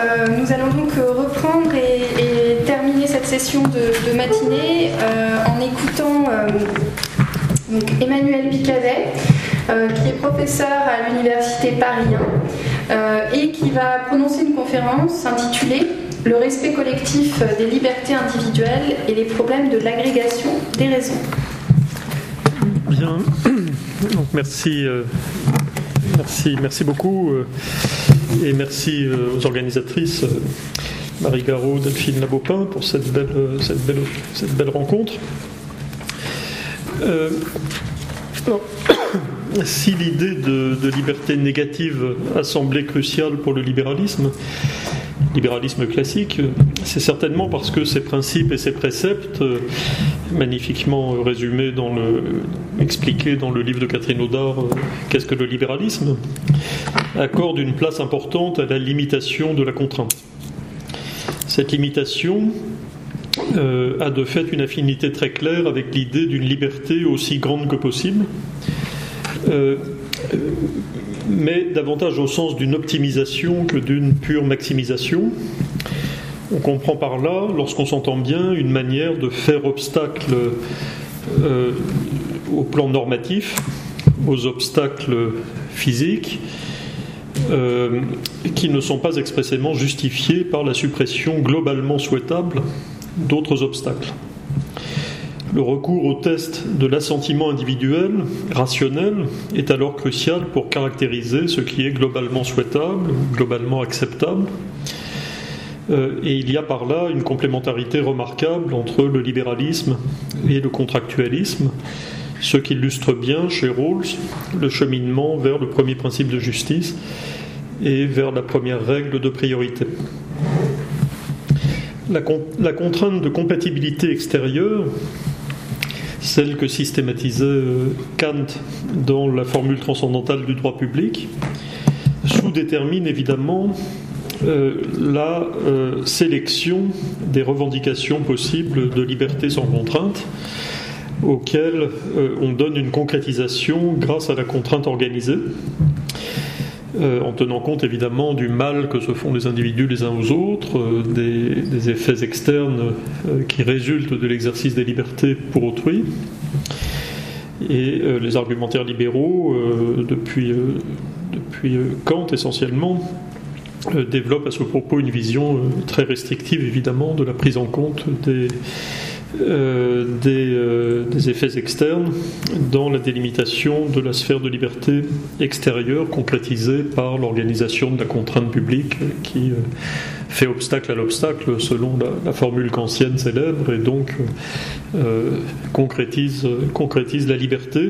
Nous allons donc reprendre et terminer cette session de matinée en écoutant donc Emmanuel Picavet, qui est professeur à l'Université Paris 1 et qui va prononcer une conférence intitulée « Le respect collectif des libertés individuelles et les problèmes de l'agrégation des raisons ». Bien, donc merci beaucoup et merci aux organisatrices Marie Garot, Delphine Labopin pour cette belle rencontre. Alors, si l'idée de liberté négative a semblé cruciale pour le libéralisme classique, c'est certainement parce que ses principes et ses préceptes, magnifiquement résumés expliqués dans le livre de Catherine Audard, Qu'est-ce que le libéralisme, accordent une place importante à la limitation de la contrainte. Cette limitation a de fait une affinité très claire avec l'idée d'une liberté aussi grande que possible, mais davantage au sens d'une optimisation que d'une pure maximisation. On comprend par là, lorsqu'on s'entend bien, une manière de faire obstacle au plan normatif, aux obstacles physiques, qui ne sont pas expressément justifiés par la suppression globalement souhaitable d'autres obstacles. Le recours au test de l'assentiment individuel, rationnel, est alors crucial pour caractériser ce qui est globalement souhaitable, globalement acceptable. Et il y a par là une complémentarité remarquable entre le libéralisme et le contractualisme, ce qui illustre bien chez Rawls le cheminement vers le premier principe de justice et vers la première règle de priorité. La contrainte de compatibilité extérieure, celle que systématisait Kant dans la formule transcendantale du droit public, sous-détermine évidemment la sélection des revendications possibles de liberté sans contrainte, auxquelles on donne une concrétisation grâce à la contrainte organisée, en tenant compte évidemment du mal que se font les individus les uns aux autres, des effets externes qui résultent de l'exercice des libertés pour autrui. Et les argumentaires libéraux, depuis Kant essentiellement, développent à ce propos une vision très restrictive évidemment de la prise en compte des effets externes dans la délimitation de la sphère de liberté extérieure concrétisée par l'organisation de la contrainte publique qui fait obstacle à l'obstacle selon la formule kantienne célèbre et donc concrétise la liberté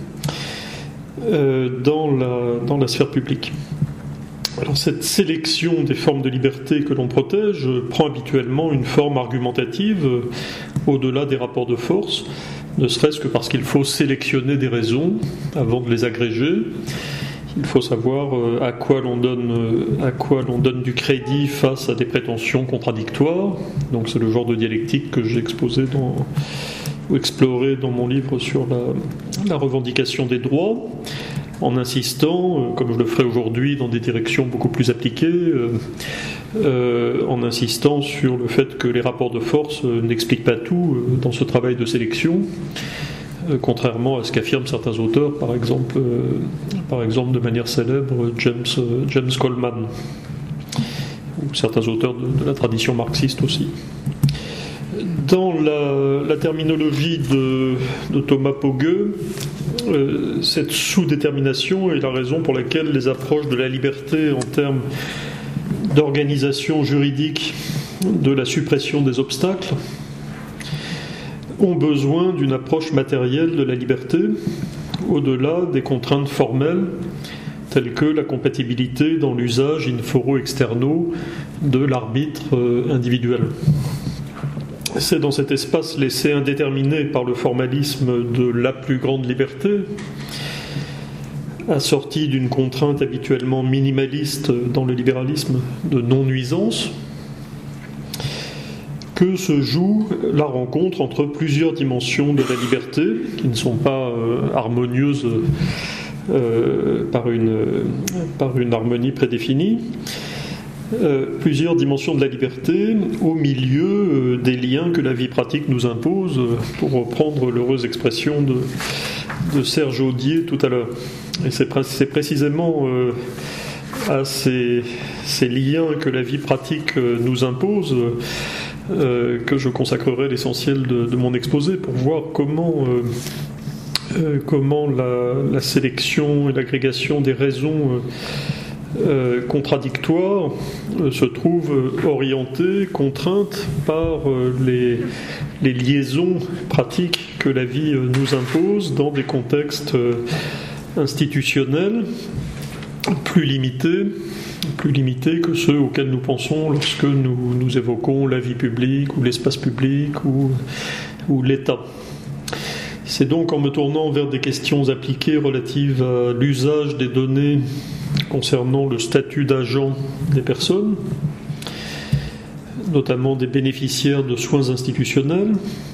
dans la sphère publique. Alors cette sélection des formes de liberté que l'on protège prend habituellement une forme argumentative au-delà des rapports de force, ne serait-ce que parce qu'il faut sélectionner des raisons avant de les agréger. Il faut savoir à quoi l'on donne du crédit face à des prétentions contradictoires. Donc c'est le genre de dialectique que j'ai exploré dans mon livre sur la revendication des droits, en insistant, comme je le ferai aujourd'hui dans des directions beaucoup plus appliquées, en insistant sur le fait que les rapports de force n'expliquent pas tout dans ce travail de sélection, contrairement à ce qu'affirment certains auteurs, par exemple de manière célèbre James Coleman, ou certains auteurs de la tradition marxiste aussi. Dans la terminologie de Thomas Pogge, cette sous-détermination est la raison pour laquelle les approches de la liberté en termes d'organisation juridique de la suppression des obstacles ont besoin d'une approche matérielle de la liberté au-delà des contraintes formelles telles que la compatibilité dans l'usage in foro externo de l'arbitre individuel. C'est dans cet espace laissé indéterminé par le formalisme de la plus grande liberté, assorti d'une contrainte habituellement minimaliste dans le libéralisme de non-nuisance, que se joue la rencontre entre plusieurs dimensions de la liberté, qui ne sont pas harmonieuses par une harmonie prédéfinie, plusieurs dimensions de la liberté au milieu des liens que la vie pratique nous impose, pour reprendre l'heureuse expression de Serge Audier tout à l'heure. Et c'est précisément à ces liens que la vie pratique nous impose que je consacrerai l'essentiel de mon exposé, pour voir comment la sélection et l'agrégation des raisons contradictoires se trouvent orientées, contraintes par les liaisons pratiques que la vie nous impose dans des contextes institutionnels plus limités que ceux auxquels nous pensons lorsque nous évoquons la vie publique ou l'espace public ou l'État. C'est donc en me tournant vers des questions appliquées relatives à l'usage des données concernant le statut d'agent des personnes, notamment des bénéficiaires de soins institutionnels,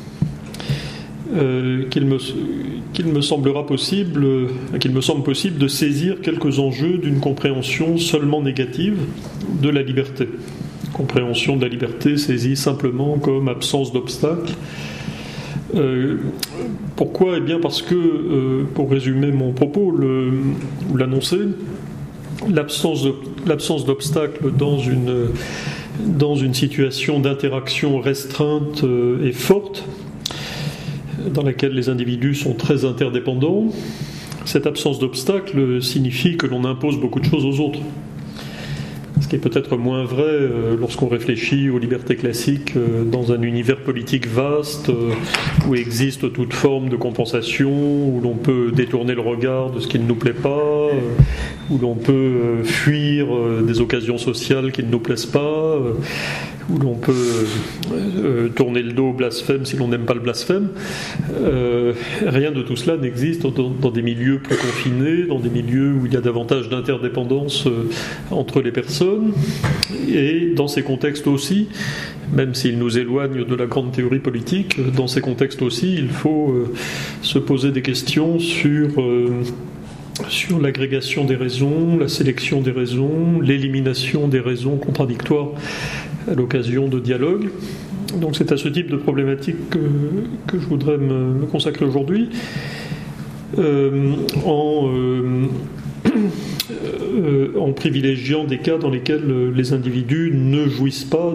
qu'il me semble possible de saisir quelques enjeux d'une compréhension seulement négative de la liberté. Compréhension de la liberté saisie simplement comme absence d'obstacle. Pourquoi ? Eh bien parce que, pour résumer mon propos, ou l'annoncer, l'absence d'obstacle dans une situation d'interaction restreinte et forte, dans laquelle les individus sont très interdépendants, cette absence d'obstacle signifie que l'on impose beaucoup de choses aux autres. Ce qui est peut-être moins vrai lorsqu'on réfléchit aux libertés classiques dans un univers politique vaste où existe toute forme de compensation, où l'on peut détourner le regard de ce qui ne nous plaît pas, où l'on peut fuir des occasions sociales qui ne nous plaisent pas, où l'on peut tourner le dos au blasphème si l'on n'aime pas le blasphème. Rien de tout cela n'existe dans des milieux plus confinés, dans des milieux où il y a davantage d'interdépendance entre les personnes. Et dans ces contextes aussi, même s'ils nous éloignent de la grande théorie politique, dans ces contextes aussi, il faut se poser des questions sur l'agrégation des raisons, la sélection des raisons, l'élimination des raisons contradictoires à l'occasion de dialogues. Donc c'est à ce type de problématique que je voudrais me consacrer aujourd'hui, en privilégiant des cas dans lesquels les individus ne jouissent pas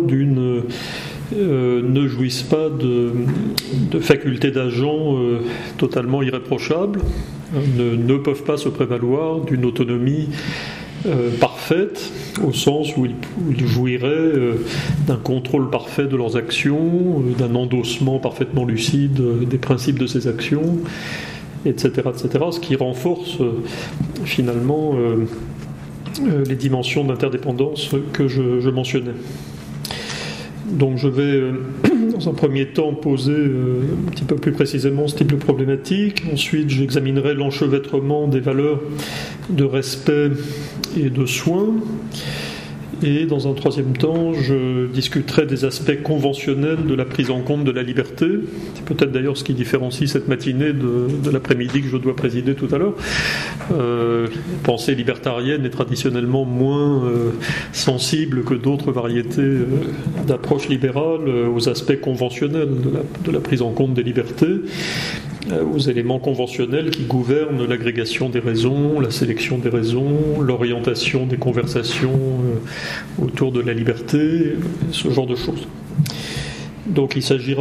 de facultés d'agent totalement irréprochables, ne peuvent pas se prévaloir d'une autonomie parfaite, au sens où ils jouiraient d'un contrôle parfait de leurs actions, d'un endossement parfaitement lucide des principes de ces actions, etc., ce qui renforce finalement les dimensions d'interdépendance que je mentionnais. Donc je vais dans un premier temps poser un petit peu plus précisément ce type de problématique. Ensuite j'examinerai l'enchevêtrement des valeurs de respect et de soin. Et dans un troisième temps, je discuterai des aspects conventionnels de la prise en compte de la liberté. C'est peut-être d'ailleurs ce qui différencie cette matinée de l'après-midi que je dois présider tout à l'heure. La pensée libertarienne est traditionnellement moins sensible que d'autres variétés d'approche libérale aux aspects conventionnels de la prise en compte des libertés, aux éléments conventionnels qui gouvernent l'agrégation des raisons, la sélection des raisons, l'orientation des conversations autour de la liberté, ce genre de choses. Donc il s'agira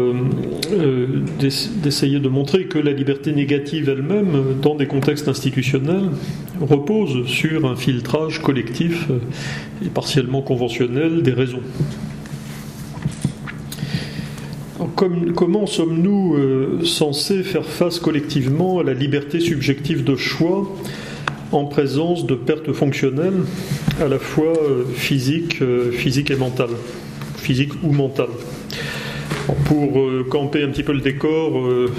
d'essayer de montrer que la liberté négative elle-même, dans des contextes institutionnels, repose sur un filtrage collectif et partiellement conventionnel des raisons. Comment sommes-nous censés faire face collectivement à la liberté subjective de choix en présence de pertes fonctionnelles à la fois physiques et mentales, physiques ou mentales? Pour camper un petit peu le décor,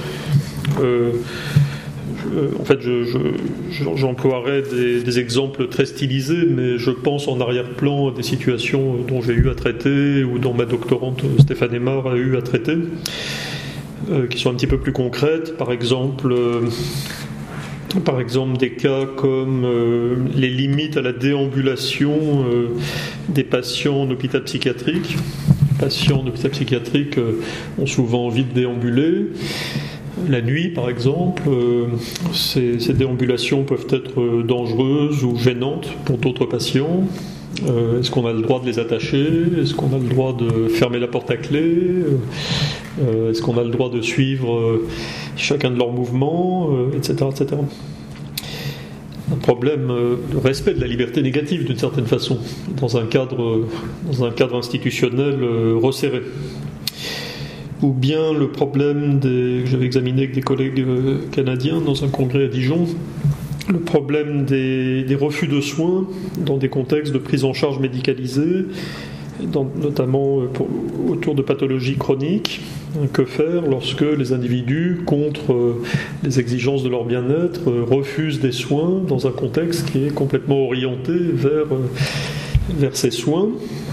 en fait, j'emploierai des exemples très stylisés, mais je pense en arrière-plan à des situations dont j'ai eu à traiter ou dont ma doctorante Stéphane Aymar a eu à traiter, qui sont un petit peu plus concrètes. Par exemple, par exemple des cas comme les limites à la déambulation des patients en hôpital psychiatrique. Les patients en hôpital psychiatrique ont souvent envie de déambuler. La nuit, par exemple, ces déambulations peuvent être dangereuses ou gênantes pour d'autres patients. Est-ce qu'on a le droit de les attacher? Est-ce qu'on a le droit de fermer la porte à clé? Est-ce qu'on a le droit de suivre chacun de leurs mouvements, etc., etc. Un problème de respect de la liberté négative, d'une certaine façon, dans un cadre institutionnel resserré. Ou bien le problème que j'avais examiné avec des collègues canadiens dans un congrès à Dijon, le problème des refus de soins dans des contextes de prise en charge médicalisée, notamment autour de pathologies chroniques. Que faire lorsque les individus, contre les exigences de leur bien-être, refusent des soins dans un contexte qui est complètement orienté vers ces soins?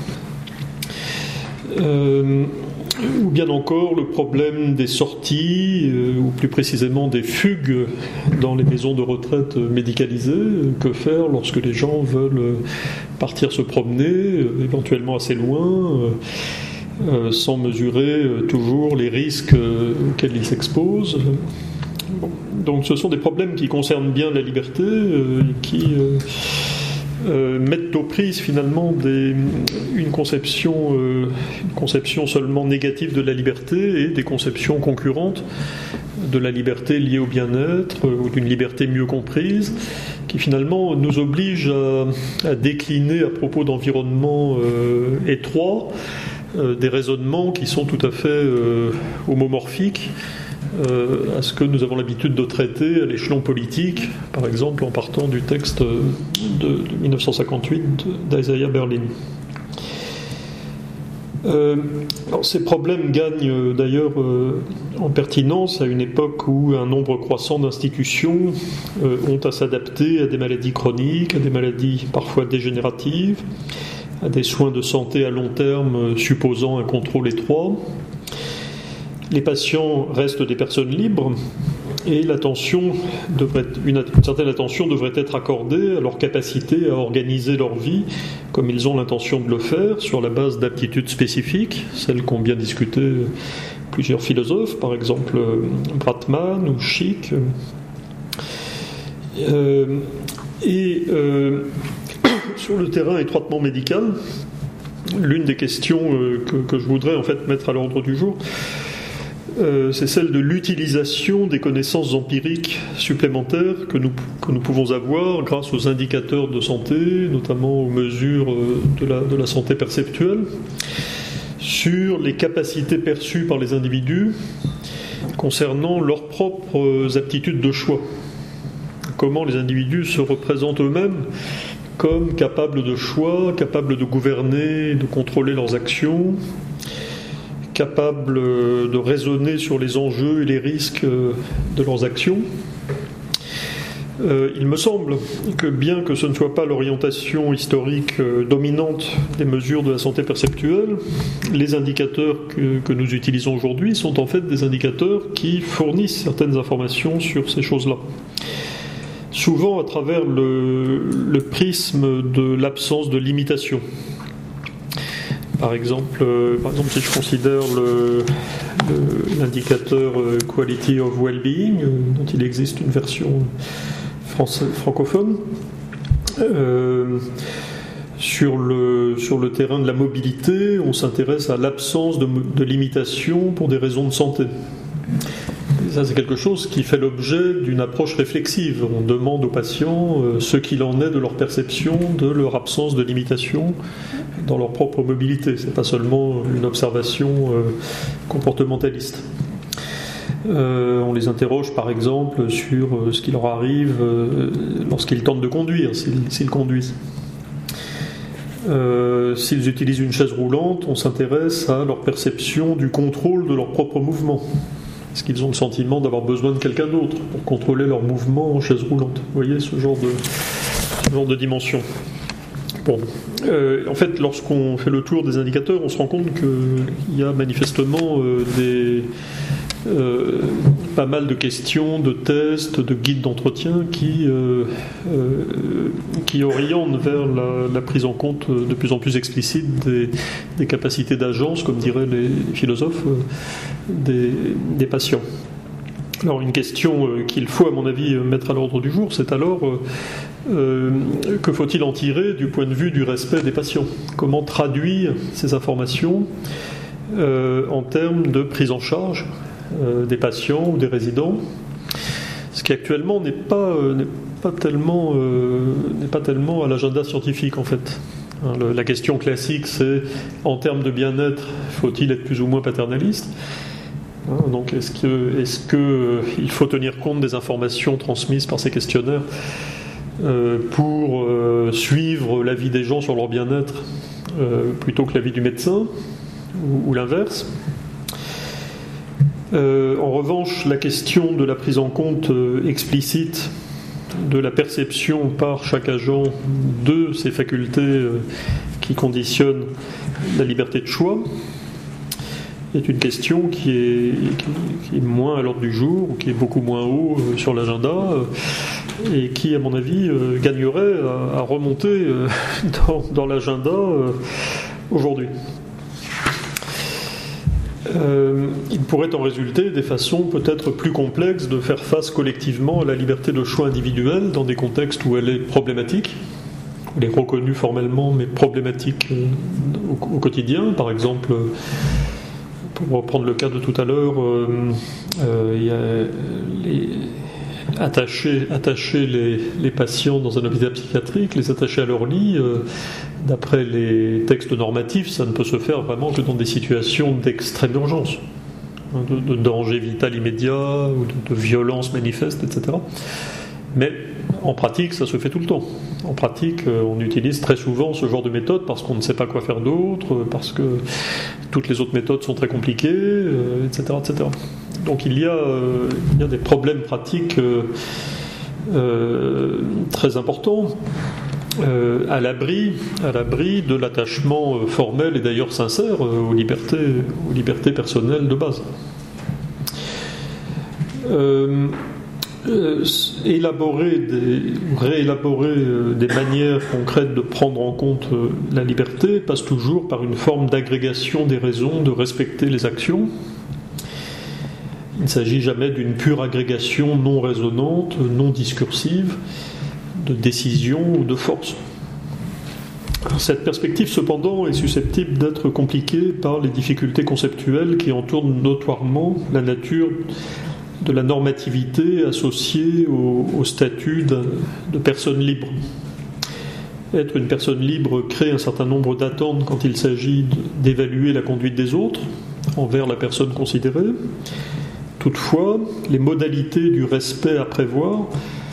Ou bien encore le problème des sorties, ou plus précisément des fugues dans les maisons de retraite médicalisées. Que faire lorsque les gens veulent partir se promener, éventuellement assez loin, sans mesurer toujours les risques auxquels ils s'exposent. Bon. Donc ce sont des problèmes qui concernent bien la liberté, qui mettent aux prises finalement une conception seulement négative de la liberté et des conceptions concurrentes de la liberté liée au bien-être ou d'une liberté mieux comprise, qui finalement nous obligent à décliner à propos d'environnements étroits des raisonnements qui sont tout à fait homomorphiques à ce que nous avons l'habitude de traiter à l'échelon politique, par exemple en partant du texte de 1958 d'Isaiah Berlin. Alors ces problèmes gagnent d'ailleurs en pertinence à une époque où un nombre croissant d'institutions ont à s'adapter à des maladies chroniques, à des maladies parfois dégénératives, à des soins de santé à long terme supposant un contrôle étroit. Les patients restent des personnes libres et une certaine attention devrait être accordée à leur capacité à organiser leur vie comme ils ont l'intention de le faire sur la base d'aptitudes spécifiques, celles qu'ont bien discuté plusieurs philosophes, par exemple Bratman ou Schick. Sur le terrain étroitement médical, l'une des questions que je voudrais en fait mettre à l'ordre du jour, c'est celle de l'utilisation des connaissances empiriques supplémentaires que nous pouvons avoir grâce aux indicateurs de santé, notamment aux mesures de la santé perceptuelle, sur les capacités perçues par les individus concernant leurs propres aptitudes de choix. Comment les individus se représentent eux-mêmes comme capables de choix, capables de gouverner, de contrôler leurs actions, capables de raisonner sur les enjeux et les risques de leurs actions. Il me semble que bien que ce ne soit pas l'orientation historique dominante des mesures de la santé perceptuelle, les indicateurs que nous utilisons aujourd'hui sont en fait des indicateurs qui fournissent certaines informations sur ces choses-là. Souvent à travers le prisme de l'absence de limitation. Par exemple, si je considère l'indicateur Quality of Well-being, dont il existe une version francophone, sur le terrain de la mobilité, on s'intéresse à l'absence de limitation pour des raisons de santé. Et ça, c'est quelque chose qui fait l'objet d'une approche réflexive. On demande aux patients ce qu'il en est de leur perception, de leur absence de limitation dans leur propre mobilité. Ce n'est pas seulement une observation comportementaliste. On les interroge par exemple sur ce qui leur arrive lorsqu'ils tentent de conduire, s'ils conduisent. S'ils utilisent une chaise roulante, on s'intéresse à leur perception du contrôle de leur propre mouvement. Est-ce qu'ils ont le sentiment d'avoir besoin de quelqu'un d'autre pour contrôler leur mouvement en chaise roulante? Vous voyez ce genre de dimension. Bon. En fait, lorsqu'on fait le tour des indicateurs, on se rend compte qu'il y a manifestement pas mal de questions, de tests, de guides d'entretien qui orientent vers la prise en compte de plus en plus explicite des capacités d'agence, comme diraient les philosophes, des patients. Alors une question qu'il faut à mon avis mettre à l'ordre du jour, c'est alors que faut-il en tirer du point de vue du respect des patients ? Comment traduire ces informations en termes de prise en charge des patients ou des résidents, ce qui actuellement n'est pas tellement à l'agenda scientifique en fait. La question classique, c'est en termes de bien-être, faut-il être plus ou moins paternaliste ? Donc est-ce qu'il faut tenir compte des informations transmises par ces questionnaires pour suivre l'avis des gens sur leur bien-être plutôt que l'avis du médecin ou l'inverse ? En revanche, la question de la prise en compte explicite de la perception par chaque agent de ces facultés qui conditionnent la liberté de choix est une question qui est moins à l'ordre du jour, ou qui est beaucoup moins haut sur l'agenda, et qui, à mon avis, gagnerait à remonter dans l'agenda aujourd'hui. Il pourrait en résulter des façons peut-être plus complexes de faire face collectivement à la liberté de choix individuelle dans des contextes où elle est problématique. Elle est reconnue formellement, mais problématique au quotidien. Par exemple, pour reprendre le cas de tout à l'heure, il y a attacher les patients dans un hôpital psychiatrique, les attacher à leur lit, d'après les textes normatifs, ça ne peut se faire vraiment que dans des situations d'extrême urgence, de danger vital immédiat, ou de violence manifeste, etc. Mais en pratique, ça se fait tout le temps. En pratique, on utilise très souvent ce genre de méthode parce qu'on ne sait pas quoi faire d'autre, parce que toutes les autres méthodes sont très compliquées, etc., etc. Donc il y a des problèmes pratiques très importants à l'abri de l'attachement formel et d'ailleurs sincère aux libertés personnelles de base. Réélaborer des manières concrètes de prendre en compte la liberté passe toujours par une forme d'agrégation des raisons de respecter les actions. Il ne s'agit jamais d'une pure agrégation non raisonnante, non discursive, de décision ou de force. Cette perspective, cependant, est susceptible d'être compliquée par les difficultés conceptuelles qui entourent notoirement la nature de la normativité associée au statut de personne libre. Être une personne libre crée un certain nombre d'attentes quand il s'agit d'évaluer la conduite des autres envers la personne considérée. Toutefois, les modalités du respect à prévoir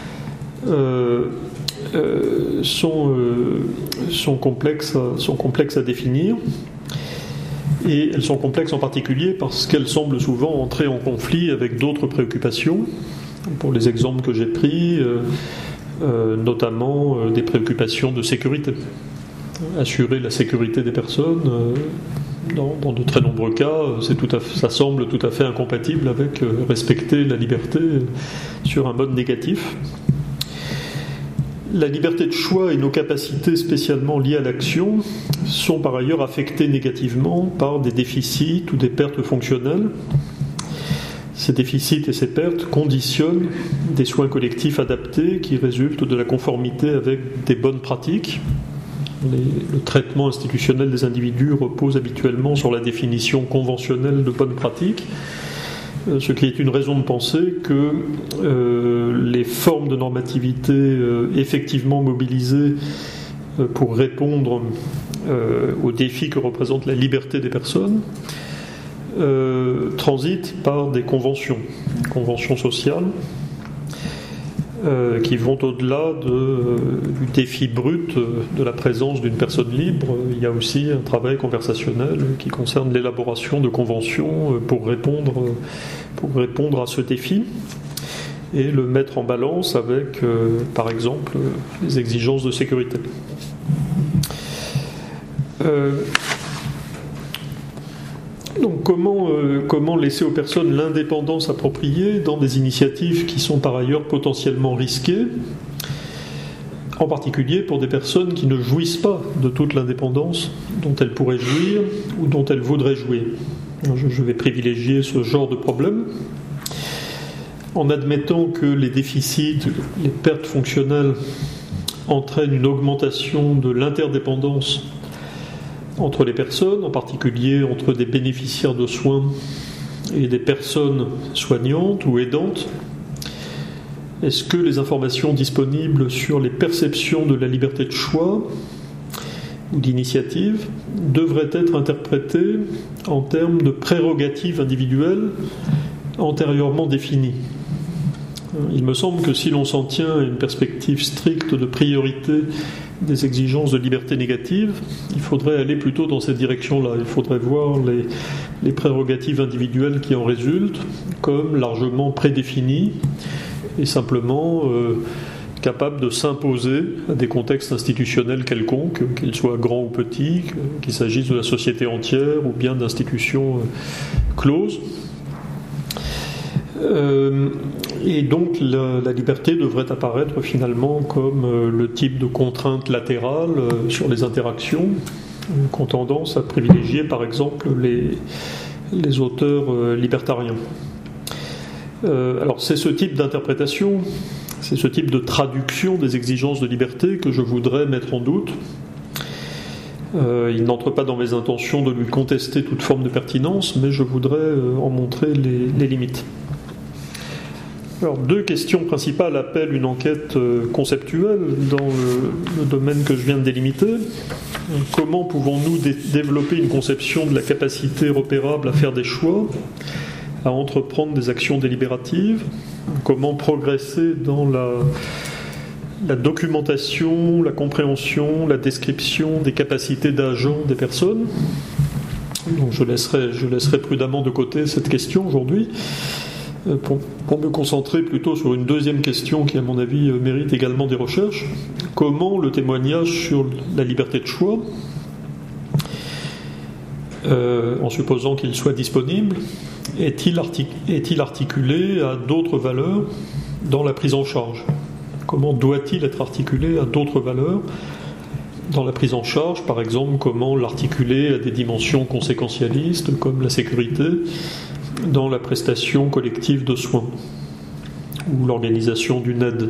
sont complexes à définir, et elles sont complexes en particulier parce qu'elles semblent souvent entrer en conflit avec d'autres préoccupations. Pour les exemples que j'ai pris, notamment des préoccupations de sécurité. Assurer la sécurité des personnes, dans de très nombreux cas, ça semble tout à fait incompatible avec respecter la liberté sur un mode négatif. La liberté de choix et nos capacités spécialement liées à l'action sont par ailleurs affectées négativement par des déficits ou des pertes fonctionnelles. Ces déficits et ces pertes conditionnent des soins collectifs adaptés qui résultent de la conformité avec des bonnes pratiques. Le traitement institutionnel des individus repose habituellement sur la définition conventionnelle de bonnes pratiques, ce qui est une raison de penser que les formes de normativité effectivement mobilisées pour répondre aux défis que représente la liberté des personnes transitent par des conventions sociales qui vont au-delà du défi brut de la présence d'une personne libre. Il y a aussi un travail conversationnel qui concerne l'élaboration de conventions pour répondre à ce défi et le mettre en balance avec, par exemple, les exigences de sécurité. Donc comment laisser aux personnes l'indépendance appropriée dans des initiatives qui sont par ailleurs potentiellement risquées, en particulier pour des personnes qui ne jouissent pas de toute l'indépendance dont elles pourraient jouir ou dont elles voudraient jouir. Je vais privilégier ce genre de problème en admettant que les déficits, les pertes fonctionnelles entraînent une augmentation de l'interdépendance entre les personnes, en particulier entre des bénéficiaires de soins et des personnes soignantes ou aidantes. Est-ce que les informations disponibles sur les perceptions de la liberté de choix ou d'initiative devraient être interprétées en termes de prérogatives individuelles antérieurement définies? Il me semble que si l'on s'en tient à une perspective stricte de priorité des exigences de liberté négative, il faudrait aller plutôt dans cette direction-là. Il faudrait voir les prérogatives individuelles qui en résultent comme largement prédéfinies et simplement capables de s'imposer à des contextes institutionnels quelconques, qu'ils soient grands ou petits, qu'il s'agisse de la société entière ou bien d'institutions closes. Et donc la liberté devrait apparaître finalement comme le type de contrainte latérale sur les interactions qu'ont tendance à privilégier par exemple les auteurs libertariens. Alors c'est ce type d'interprétation, c'est ce type de traduction des exigences de liberté que je voudrais mettre en doute. Il n'entre pas dans mes intentions de lui contester toute forme de pertinence, mais je voudrais en montrer les limites. Alors, deux questions principales appellent une enquête conceptuelle dans le domaine que je viens de délimiter. Comment pouvons-nous développer une conception de la capacité repérable à faire des choix, à entreprendre des actions délibératives? Comment progresser dans la documentation, la compréhension, la description des capacités d'agents des personnes? Donc je laisserai prudemment de côté cette question aujourd'hui, pour me concentrer plutôt sur une deuxième question qui, à mon avis, mérite également des recherches. Comment le témoignage sur la liberté de choix, en supposant qu'il soit disponible, est-il articulé à d'autres valeurs dans la prise en charge? Comment doit-il être articulé à d'autres valeurs dans la prise en charge? Par exemple, comment l'articuler à des dimensions conséquentialistes comme la sécurité dans la prestation collective de soins ou l'organisation d'une aide.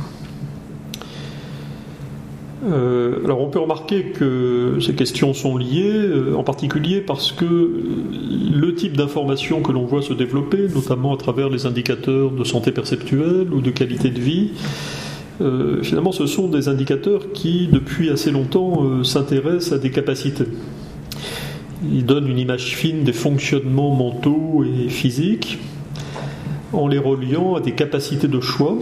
Alors on peut remarquer que ces questions sont liées, en particulier parce que le type d'information que l'on voit se développer, notamment à travers les indicateurs de santé perceptuelle ou de qualité de vie, finalement ce sont des indicateurs qui, depuis assez longtemps, s'intéressent à des capacités. Ils donnent une image fine des fonctionnements mentaux et physiques en les reliant à des capacités de choix,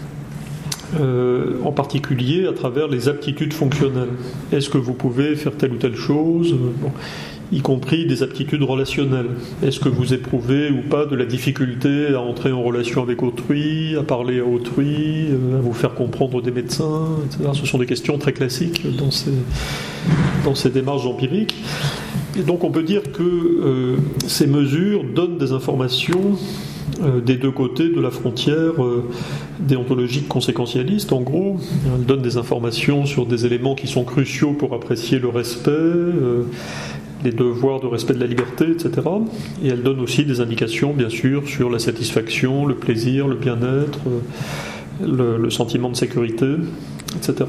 en particulier à travers les aptitudes fonctionnelles. Est-ce que vous pouvez faire telle ou telle chose, y compris des aptitudes relationnelles? Est-ce que vous éprouvez ou pas de la difficulté à entrer en relation avec autrui, à parler à autrui, à vous faire comprendre des médecins, etc. Ce sont des questions très classiques dans ces démarches empiriques. Et donc on peut dire que ces mesures donnent des informations des deux côtés de la frontière déontologique conséquentialiste. En gros, elles donnent des informations sur des éléments qui sont cruciaux pour apprécier le respect, les devoirs de respect de la liberté, etc. Et elles donnent aussi des indications, bien sûr, sur la satisfaction, le plaisir, le bien-être, le sentiment de sécurité, etc.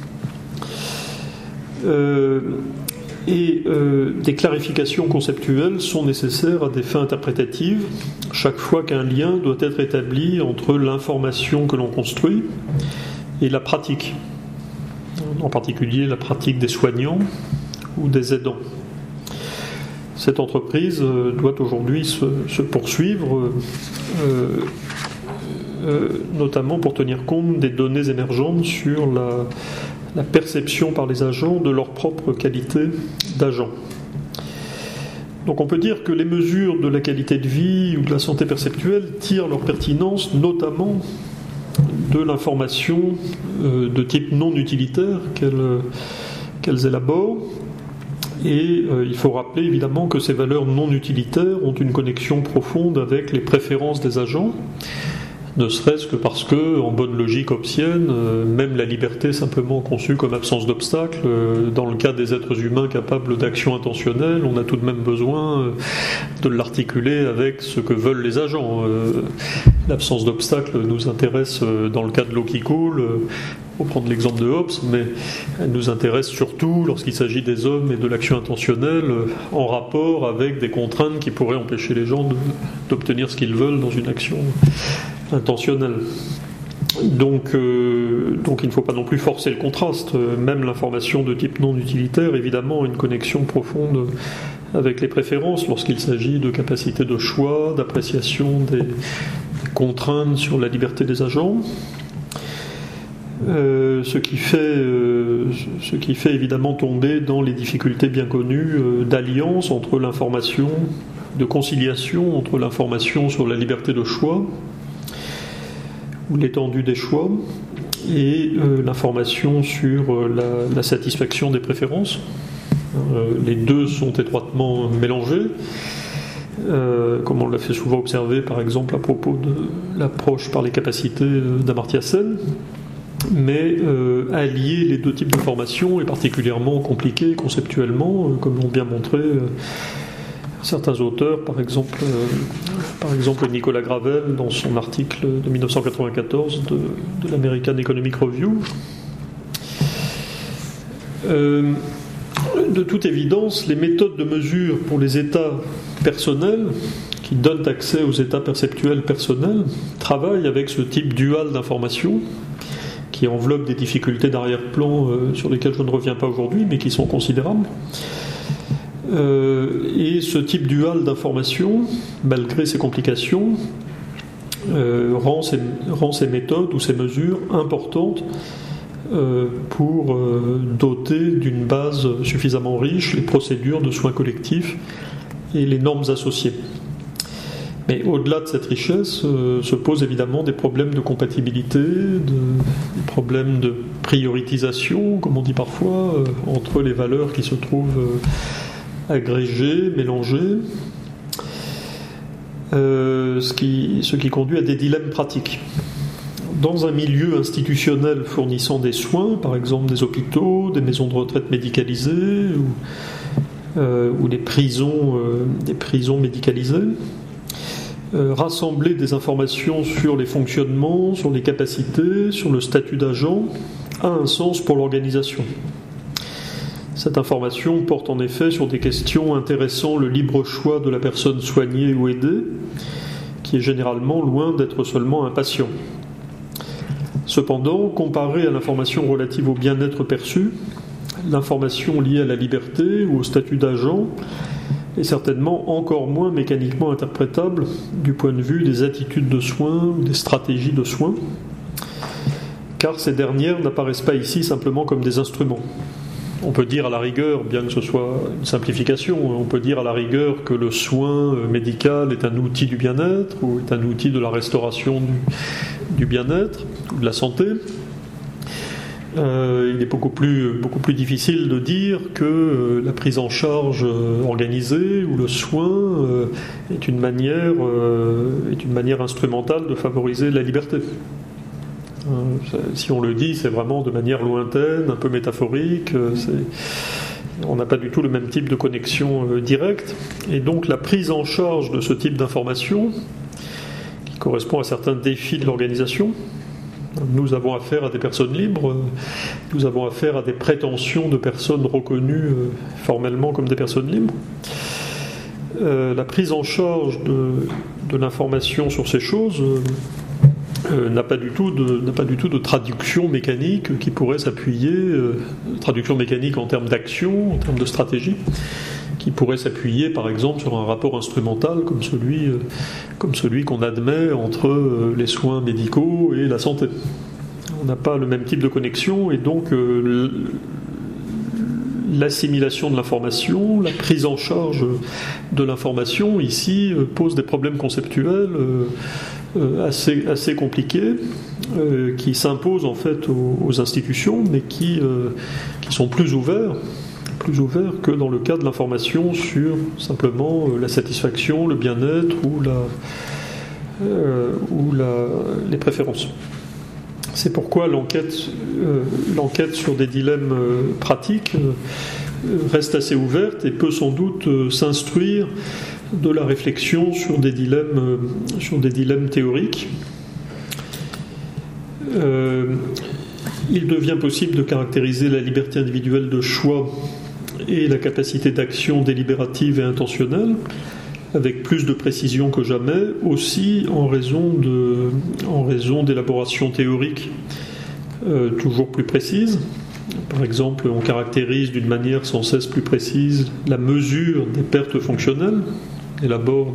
Des clarifications conceptuelles sont nécessaires à des fins interprétatives chaque fois qu'un lien doit être établi entre l'information que l'on construit et la pratique, en particulier la pratique des soignants ou des aidants. Cette entreprise doit aujourd'hui se poursuivre, notamment pour tenir compte des données émergentes sur la perception par les agents de leur propre qualité d'agent. Donc on peut dire que les mesures de la qualité de vie ou de la santé perceptuelle tirent leur pertinence notamment de l'information de type non utilitaire qu'elles élaborent Et il faut rappeler évidemment que ces valeurs non utilitaires ont une connexion profonde avec les préférences des agents, ne serait-ce que parce que, en bonne logique hobbesienne, même la liberté simplement conçue comme absence d'obstacle, dans le cas des êtres humains capables d'action intentionnelle, on a tout de même besoin de l'articuler avec ce que veulent les agents. L'absence d'obstacle nous intéresse dans le cas de l'eau qui coule, pour prendre l'exemple de Hobbes, mais elle nous intéresse surtout lorsqu'il s'agit des hommes et de l'action intentionnelle en rapport avec des contraintes qui pourraient empêcher les gens d'obtenir ce qu'ils veulent dans une action intentionnelle. Donc il ne faut pas non plus forcer le contraste. Même l'information de type non utilitaire, évidemment, a une connexion profonde avec les préférences lorsqu'il s'agit de capacité de choix, d'appréciation des contraintes sur la liberté des agents. Ce qui fait évidemment tomber dans les difficultés bien connues d'alliance entre l'information, de conciliation entre l'information sur la liberté de choix ou l'étendue des choix et l'information sur la satisfaction des préférences. Les deux sont étroitement mélangés, comme on l'a fait souvent observer par exemple à propos de l'approche par les capacités d'Amartya Sen. Mais allier les deux types d'informations est particulièrement compliqué conceptuellement, comme l'ont bien montré certains auteurs, par exemple Nicolas Gravel dans son article de 1994 de l'American Economic Review. De toute évidence, les méthodes de mesure pour les états personnels qui donnent accès aux états perceptuels personnels travaillent avec ce type dual d'information qui enveloppe des difficultés d'arrière-plan sur lesquelles je ne reviens pas aujourd'hui, mais qui sont considérables. Et ce type dual d'information, malgré ses complications, rend ces méthodes ou ces mesures importantes pour doter d'une base suffisamment riche les procédures de soins collectifs et les normes associées. Mais au-delà de cette richesse se posent évidemment des problèmes de compatibilité, des problèmes de prioritisation, comme on dit parfois, entre les valeurs qui se trouvent agrégées, mélangées, ce qui conduit à des dilemmes pratiques. Dans un milieu institutionnel fournissant des soins, par exemple des hôpitaux, des maisons de retraite médicalisées ou des prisons médicalisées, rassembler des informations sur les fonctionnements, sur les capacités, sur le statut d'agent a un sens pour l'organisation. Cette information porte en effet sur des questions intéressant le libre choix de la personne soignée ou aidée, qui est généralement loin d'être seulement un patient. Cependant, comparée à l'information relative au bien-être perçu, l'information liée à la liberté ou au statut d'agent est certainement encore moins mécaniquement interprétable du point de vue des attitudes de soins ou des stratégies de soins, car ces dernières n'apparaissent pas ici simplement comme des instruments. On peut dire à la rigueur, bien que ce soit une simplification, on peut dire à la rigueur que le soin médical est un outil du bien-être ou est un outil de la restauration du bien-être ou de la santé. Il est beaucoup plus difficile de dire que la prise en charge organisée ou le soin est une manière instrumentale de favoriser la liberté. Si on le dit, c'est vraiment de manière lointaine, un peu métaphorique. On n'a pas du tout le même type de connexion directe. Et donc la prise en charge de ce type d'information, qui correspond à certains défis de l'organisation, nous avons affaire à des personnes libres, nous avons affaire à des prétentions de personnes reconnues formellement comme des personnes libres. La prise en charge de l'information sur ces choses n'a pas du tout de traduction mécanique qui pourrait s'appuyer, traduction mécanique en termes d'action, en termes de stratégie, qui pourrait s'appuyer par exemple sur un rapport instrumental comme celui qu'on admet entre les soins médicaux et la santé. On n'a pas le même type de connexion et donc l'assimilation de l'information, la prise en charge de l'information ici pose des problèmes conceptuels assez compliqués qui s'imposent en fait aux institutions mais qui sont plus ouverts plus ouvert que dans le cas de l'information sur simplement la satisfaction, le bien-être ou les préférences. C'est pourquoi l'enquête sur des dilemmes pratiques reste assez ouverte et peut sans doute s'instruire de la réflexion sur des dilemmes théoriques. Il devient possible de caractériser la liberté individuelle de choix et la capacité d'action délibérative et intentionnelle avec plus de précision que jamais, aussi en raison d'élaborations théoriques toujours plus précises. Par exemple, on caractérise d'une manière sans cesse plus précise la mesure des pertes fonctionnelles, on élabore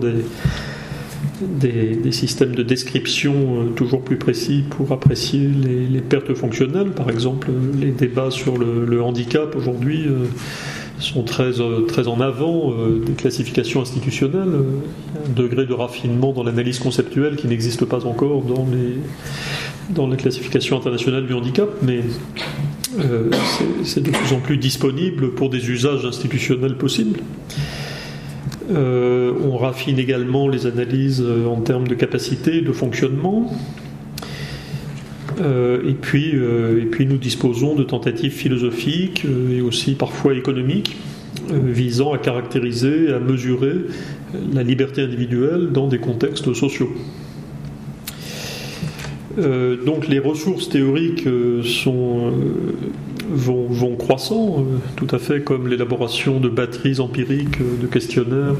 des systèmes de description toujours plus précis pour apprécier les pertes fonctionnelles. Par exemple, les débats sur le handicap aujourd'hui sont très en avant des classifications institutionnelles. Il y a un degré de raffinement dans l'analyse conceptuelle qui n'existe pas encore dans la classification internationale du handicap, mais c'est de plus en plus disponible pour des usages institutionnels possibles. On raffine également les analyses en termes de capacité et de fonctionnement. Et puis nous disposons de tentatives philosophiques et aussi parfois économiques visant à caractériser et à mesurer la liberté individuelle dans des contextes sociaux. Donc les ressources théoriques vont croissant, tout à fait comme l'élaboration de batteries empiriques de questionnaires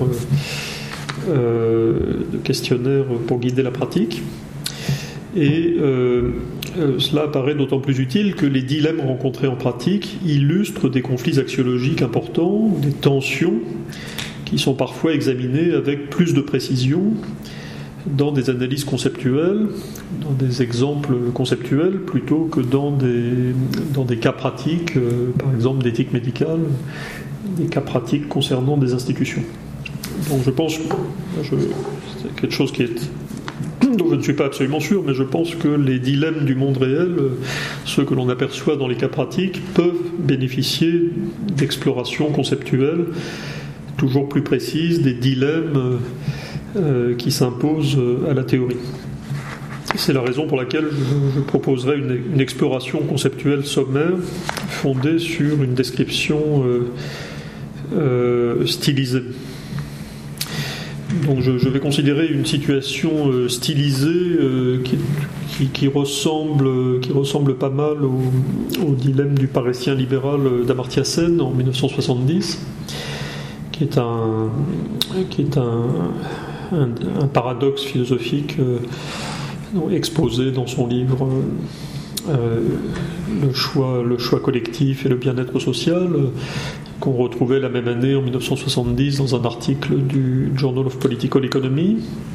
pour guider la pratique. Et cela apparaît d'autant plus utile que les dilemmes rencontrés en pratique illustrent des conflits axiologiques importants, des tensions qui sont parfois examinées avec plus de précision dans des analyses conceptuelles, dans des exemples conceptuels, plutôt que dans des cas pratiques, par exemple d'éthique médicale, des cas pratiques concernant des institutions. Donc je pense que c'est quelque chose dont je ne suis pas absolument sûr, mais je pense que les dilemmes du monde réel, ceux que l'on aperçoit dans les cas pratiques, peuvent bénéficier d'explorations conceptuelles toujours plus précises, des dilemmes qui s'imposent à la théorie. C'est la raison pour laquelle je proposerai une exploration conceptuelle sommaire fondée sur une description stylisée. Donc je vais considérer une situation stylisée qui ressemble pas mal au dilemme du parisien libéral d'Amartya Sen en 1970, qui est un paradoxe philosophique exposé dans son livre le choix collectif et le bien-être social, qu'on retrouvait la même année en 1970 dans un article du Journal of Political Economy,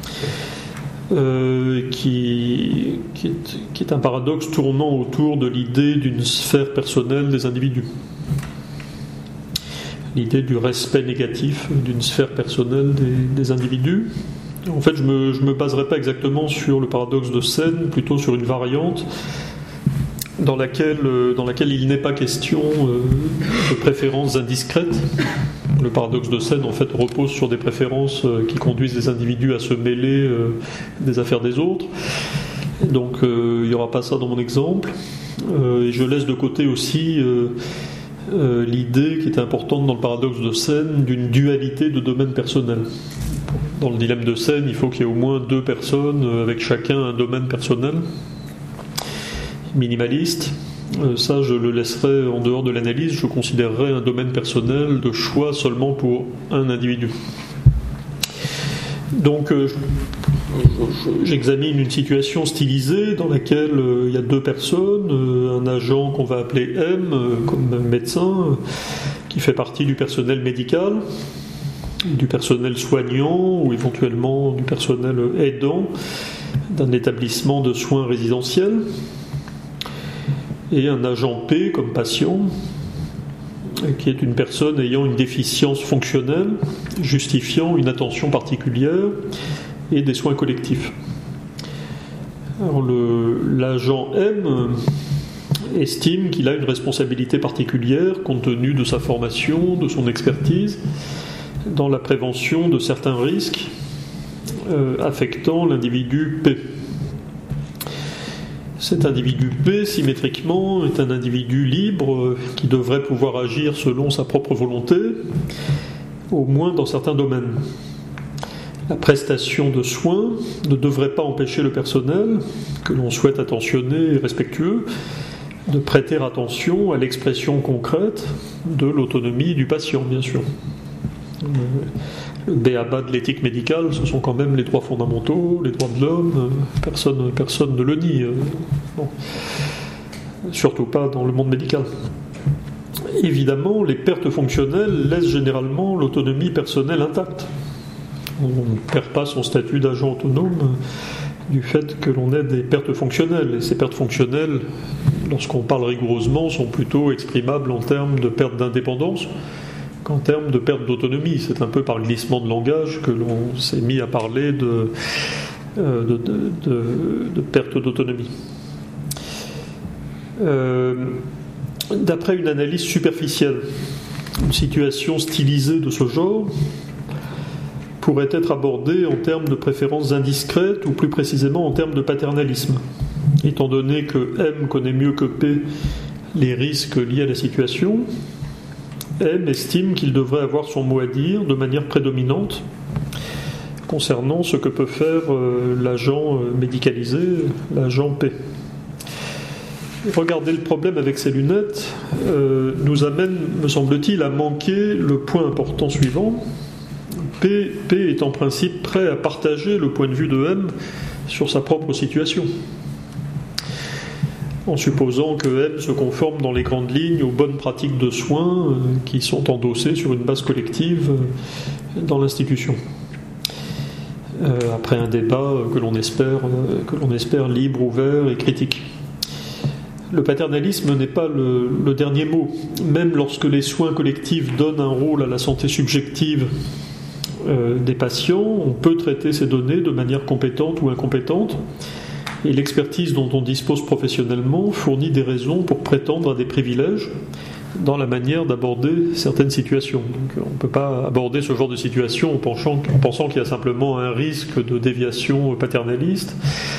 qui est un paradoxe tournant autour de l'idée d'une sphère personnelle des individus. L'idée du respect négatif d'une sphère personnelle des individus. En fait, je me baserai pas exactement sur le paradoxe de Sen, plutôt sur une variante dans laquelle il n'est pas question de préférences indiscrètes. Le paradoxe de Sen, en fait, repose sur des préférences qui conduisent les individus à se mêler des affaires des autres. Donc, il n'y aura pas ça dans mon exemple. Et je laisse de côté aussi l'idée qui est importante dans le paradoxe de Sen d'une dualité de domaine personnel. Dans le dilemme de Sen, il faut qu'il y ait au moins deux personnes avec chacun un domaine personnel minimaliste. Ça, je le laisserai en dehors de l'analyse. Je considérerais un domaine personnel de choix seulement pour un individu. Donc, j'examine une situation stylisée dans laquelle il y a deux personnes, un agent qu'on va appeler M, comme médecin, qui fait partie du personnel médical, du personnel soignant ou éventuellement du personnel aidant d'un établissement de soins résidentiels, et un agent P comme patient, qui est une personne ayant une déficience fonctionnelle justifiant une attention particulière et des soins collectifs. Alors l'agent M estime qu'il a une responsabilité particulière compte tenu de sa formation, de son expertise, dans la prévention de certains risques affectant l'individu P. Cet individu P, symétriquement, est un individu libre qui devrait pouvoir agir selon sa propre volonté, au moins dans certains domaines. La prestation de soins ne devrait pas empêcher le personnel, que l'on souhaite attentionner et respectueux, de prêter attention à l'expression concrète de l'autonomie du patient, bien sûr. Le b.a.-ba de l'éthique médicale, ce sont quand même les droits fondamentaux, les droits de l'homme, personne ne le nie. Bon. Surtout pas dans le monde médical. Évidemment, les pertes fonctionnelles laissent généralement l'autonomie personnelle intacte. On ne perd pas son statut d'agent autonome du fait que l'on ait des pertes fonctionnelles. Et ces pertes fonctionnelles, lorsqu'on parle rigoureusement, sont plutôt exprimables en termes de perte d'indépendance qu'en termes de perte d'autonomie. C'est un peu par glissement de langage que l'on s'est mis à parler de perte d'autonomie. D'après une analyse superficielle, une situation stylisée de ce genre pourrait être abordée en termes de préférences indiscrètes ou plus précisément en termes de paternalisme. Étant donné que M connaît mieux que P les risques liés à la situation, M estime qu'il devrait avoir son mot à dire de manière prédominante concernant ce que peut faire l'agent médicalisé, l'agent P. Regarder le problème avec ces lunettes nous amène, me semble-t-il, à manquer le point important suivant. P est en principe prêt à partager le point de vue de M sur sa propre situation, en supposant que M se conforme dans les grandes lignes aux bonnes pratiques de soins qui sont endossées sur une base collective dans l'institution. Après un débat que l'on espère libre, ouvert et critique. Le paternalisme n'est pas le dernier mot. Même lorsque les soins collectifs donnent un rôle à la santé subjective des patients, on peut traiter ces données de manière compétente ou incompétente, et l'expertise dont on dispose professionnellement fournit des raisons pour prétendre à des privilèges dans la manière d'aborder certaines situations. Donc on ne peut pas aborder ce genre de situation en pensant qu'il y a simplement un risque de déviation paternaliste,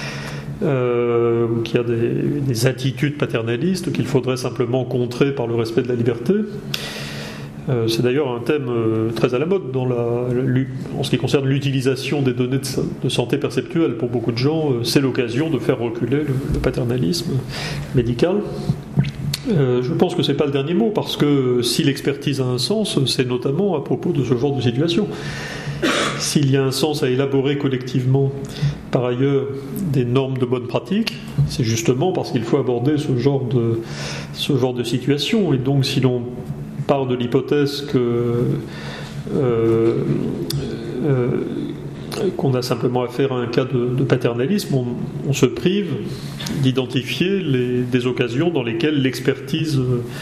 ou qu'il y a des attitudes paternalistes qu'il faudrait simplement contrer par le respect de la liberté. C'est d'ailleurs un thème très à la mode en ce qui concerne l'utilisation des données de santé perceptuelle. Pour beaucoup de gens, c'est l'occasion de faire reculer le paternalisme médical. Je pense que ce n'est pas le dernier mot, parce que si l'expertise a un sens, c'est notamment à propos de ce genre de situation. S'il y a un sens à élaborer collectivement, par ailleurs, des normes de bonne pratique, c'est justement parce qu'il faut aborder ce genre de situation. Et donc, si l'on part de l'hypothèse qu'on a simplement affaire à un cas de paternalisme, on se prive d'identifier des occasions dans lesquelles l'expertise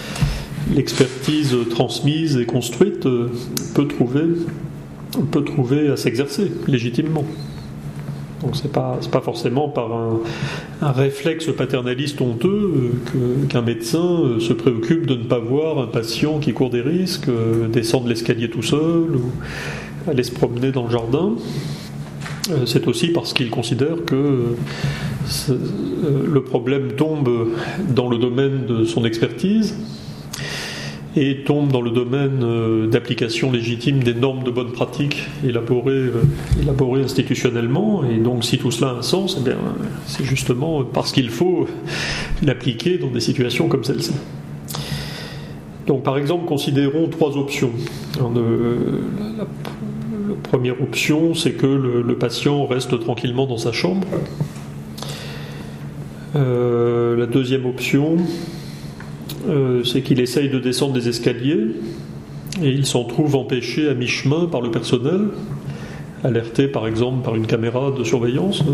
transmise et construite peut trouver à s'exercer légitimement. Donc c'est pas forcément par un réflexe paternaliste honteux qu'un médecin se préoccupe de ne pas voir un patient qui court des risques, descendre l'escalier tout seul ou aller se promener dans le jardin. C'est aussi parce qu'il considère que le problème tombe dans le domaine de son expertise et tombe dans le domaine d'application légitime des normes de bonne pratique élaborées institutionnellement. Et donc si tout cela a un sens, eh bien, c'est justement parce qu'il faut l'appliquer dans des situations comme celle-ci. Donc par exemple, considérons trois options. La première option, c'est que le patient reste tranquillement dans sa chambre. La deuxième option, c'est qu'il essaye de descendre des escaliers et il s'en trouve empêché à mi-chemin par le personnel, alerté par exemple par une caméra de surveillance,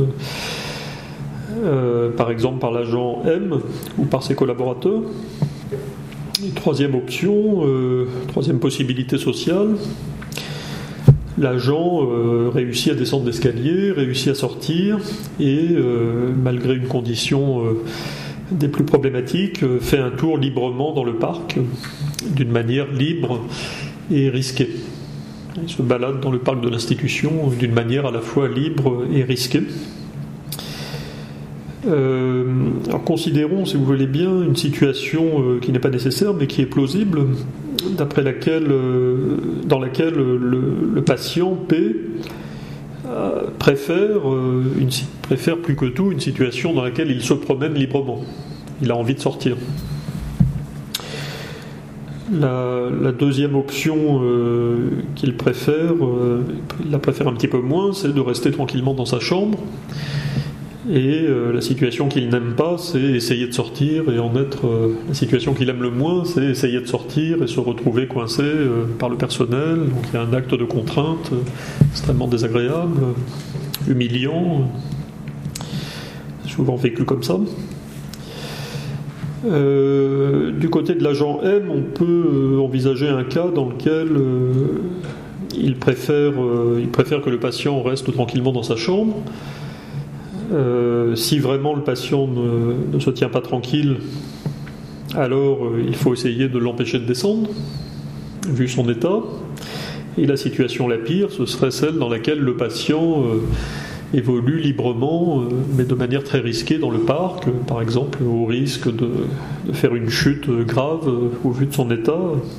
par exemple par l'agent M ou par ses collaborateurs. Et troisième option, troisième possibilité sociale, l'agent réussit à descendre l'escalier, réussit à sortir et malgré une condition des plus problématiques, fait un tour librement dans le parc, d'une manière libre et risquée. Il se balade dans le parc de l'institution d'une manière à la fois libre et risquée. Alors considérons, si vous voulez bien, une situation qui n'est pas nécessaire mais qui est plausible, dans laquelle le patient P préfère plus que tout une situation dans laquelle il se promène librement. Il a envie de sortir. La deuxième option qu'il préfère, il la préfère un petit peu moins, c'est de rester tranquillement dans sa chambre. Et la situation qu'il n'aime pas, c'est essayer de sortir et en être. La situation qu'il aime le moins, c'est essayer de sortir et se retrouver coincé par le personnel. Donc il y a un acte de contrainte extrêmement désagréable, humiliant, souvent vécu comme ça. Du côté de l'agent M, on peut envisager un cas dans lequel il préfère que le patient reste tranquillement dans sa chambre. Si vraiment le patient ne se tient pas tranquille, alors il faut essayer de l'empêcher de descendre, vu son état. Et la situation la pire, ce serait celle dans laquelle le patient évolue librement, mais de manière très risquée dans le parc, par exemple au risque de faire une chute grave au vu de son état.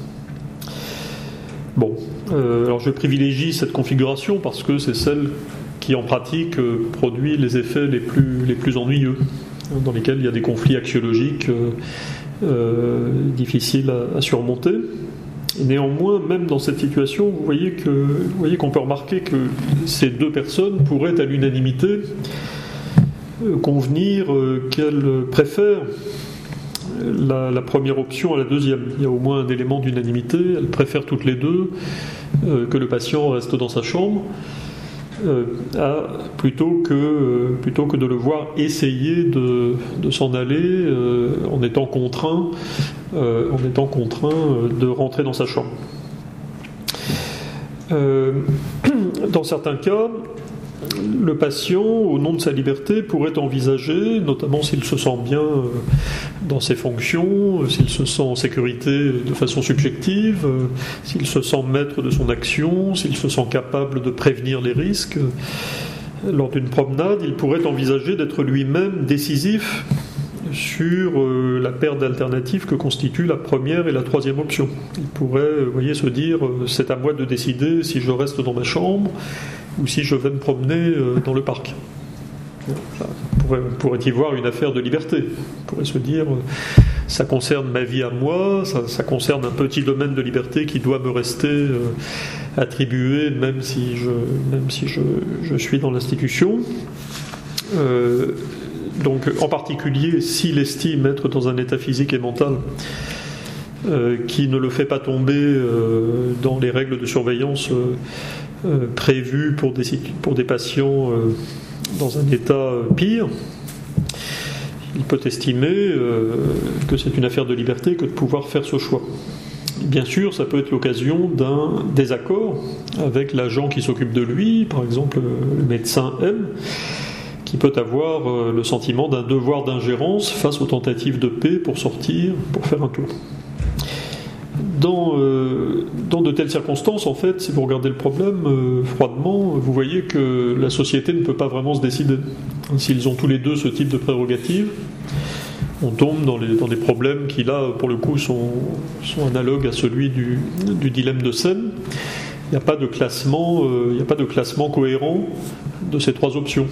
Bon, alors je privilégie cette configuration parce que c'est celle qui en pratique produit les effets les plus ennuyeux, dans lesquels il y a des conflits axiologiques difficiles à surmonter. Et néanmoins, même dans cette situation, vous voyez qu'on peut remarquer que ces deux personnes pourraient à l'unanimité convenir qu'elles préfèrent la première option à la deuxième. Il y a au moins un élément d'unanimité. Elles préfèrent toutes les deux que le patient reste dans sa chambre plutôt que de le voir essayer de s'en aller en étant contraint de rentrer dans sa chambre. Dans certains cas, le patient, au nom de sa liberté, pourrait envisager, notamment s'il se sent bien dans ses fonctions, s'il se sent en sécurité de façon subjective, s'il se sent maître de son action, s'il se sent capable de prévenir les risques, lors d'une promenade, il pourrait envisager d'être lui-même décisif sur la paire d'alternatives que constituent la première et la troisième option. Il pourrait, se dire, c'est à moi de décider si je reste dans ma chambre ou si je vais me promener dans le parc. On pourrait y voir une affaire de liberté. On pourrait se dire, ça concerne ma vie à moi, ça concerne un petit domaine de liberté qui doit me rester attribué, même si je suis dans l'institution. Donc, en particulier, s'il estime être dans un état physique et mental qui ne le fait pas tomber dans les règles de surveillance prévues pour des patients dans un état pire, il peut estimer que c'est une affaire de liberté que de pouvoir faire ce choix. Bien sûr, ça peut être l'occasion d'un désaccord avec l'agent qui s'occupe de lui, par exemple le médecin M, qui peut avoir le sentiment d'un devoir d'ingérence face aux tentatives de paix pour sortir, pour faire un tour. Dans de telles circonstances, en fait, si vous regardez le problème froidement, vous voyez que la société ne peut pas vraiment se décider. S'ils ont tous les deux ce type de prérogatives, on tombe dans des problèmes qui, là, pour le coup, sont analogues à celui du dilemme de Seine. Il n'y a pas de classement cohérent de ces trois options.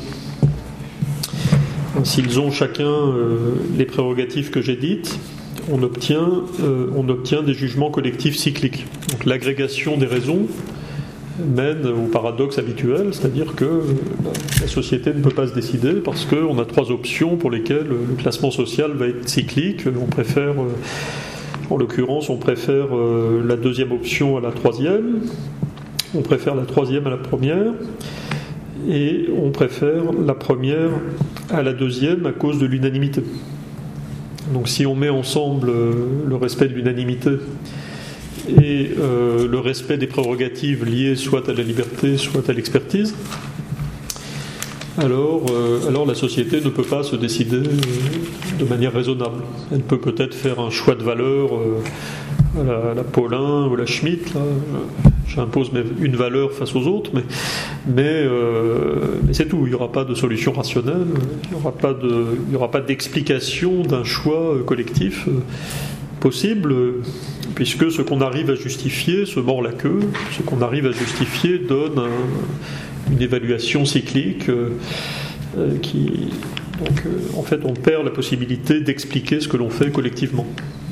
S'ils ont chacun les prérogatives que j'ai dites, on obtient des jugements collectifs cycliques. Donc l'agrégation des raisons mène au paradoxe habituel, c'est-à-dire que la société ne peut pas se décider parce qu'on a trois options pour lesquelles le classement social va être cyclique. En l'occurrence, on préfère la deuxième option à la troisième, on préfère la troisième à la première, et on préfère la première à la deuxième à cause de l'unanimité. Donc si on met ensemble le respect de l'unanimité et le respect des prérogatives liées soit à la liberté, soit à l'expertise, alors la société ne peut pas se décider de manière raisonnable. Elle peut peut-être faire un choix de valeur à la Paulin ou à la Schmitt. Là. J'impose une valeur face aux autres, mais c'est tout. Il n'y aura pas de solution rationnelle, il n'y aura pas d'explication d'un choix collectif possible, puisque ce qu'on arrive à justifier se mord la queue, ce qu'on arrive à justifier donne une évaluation cyclique donc en fait on perd la possibilité d'expliquer ce que l'on fait collectivement.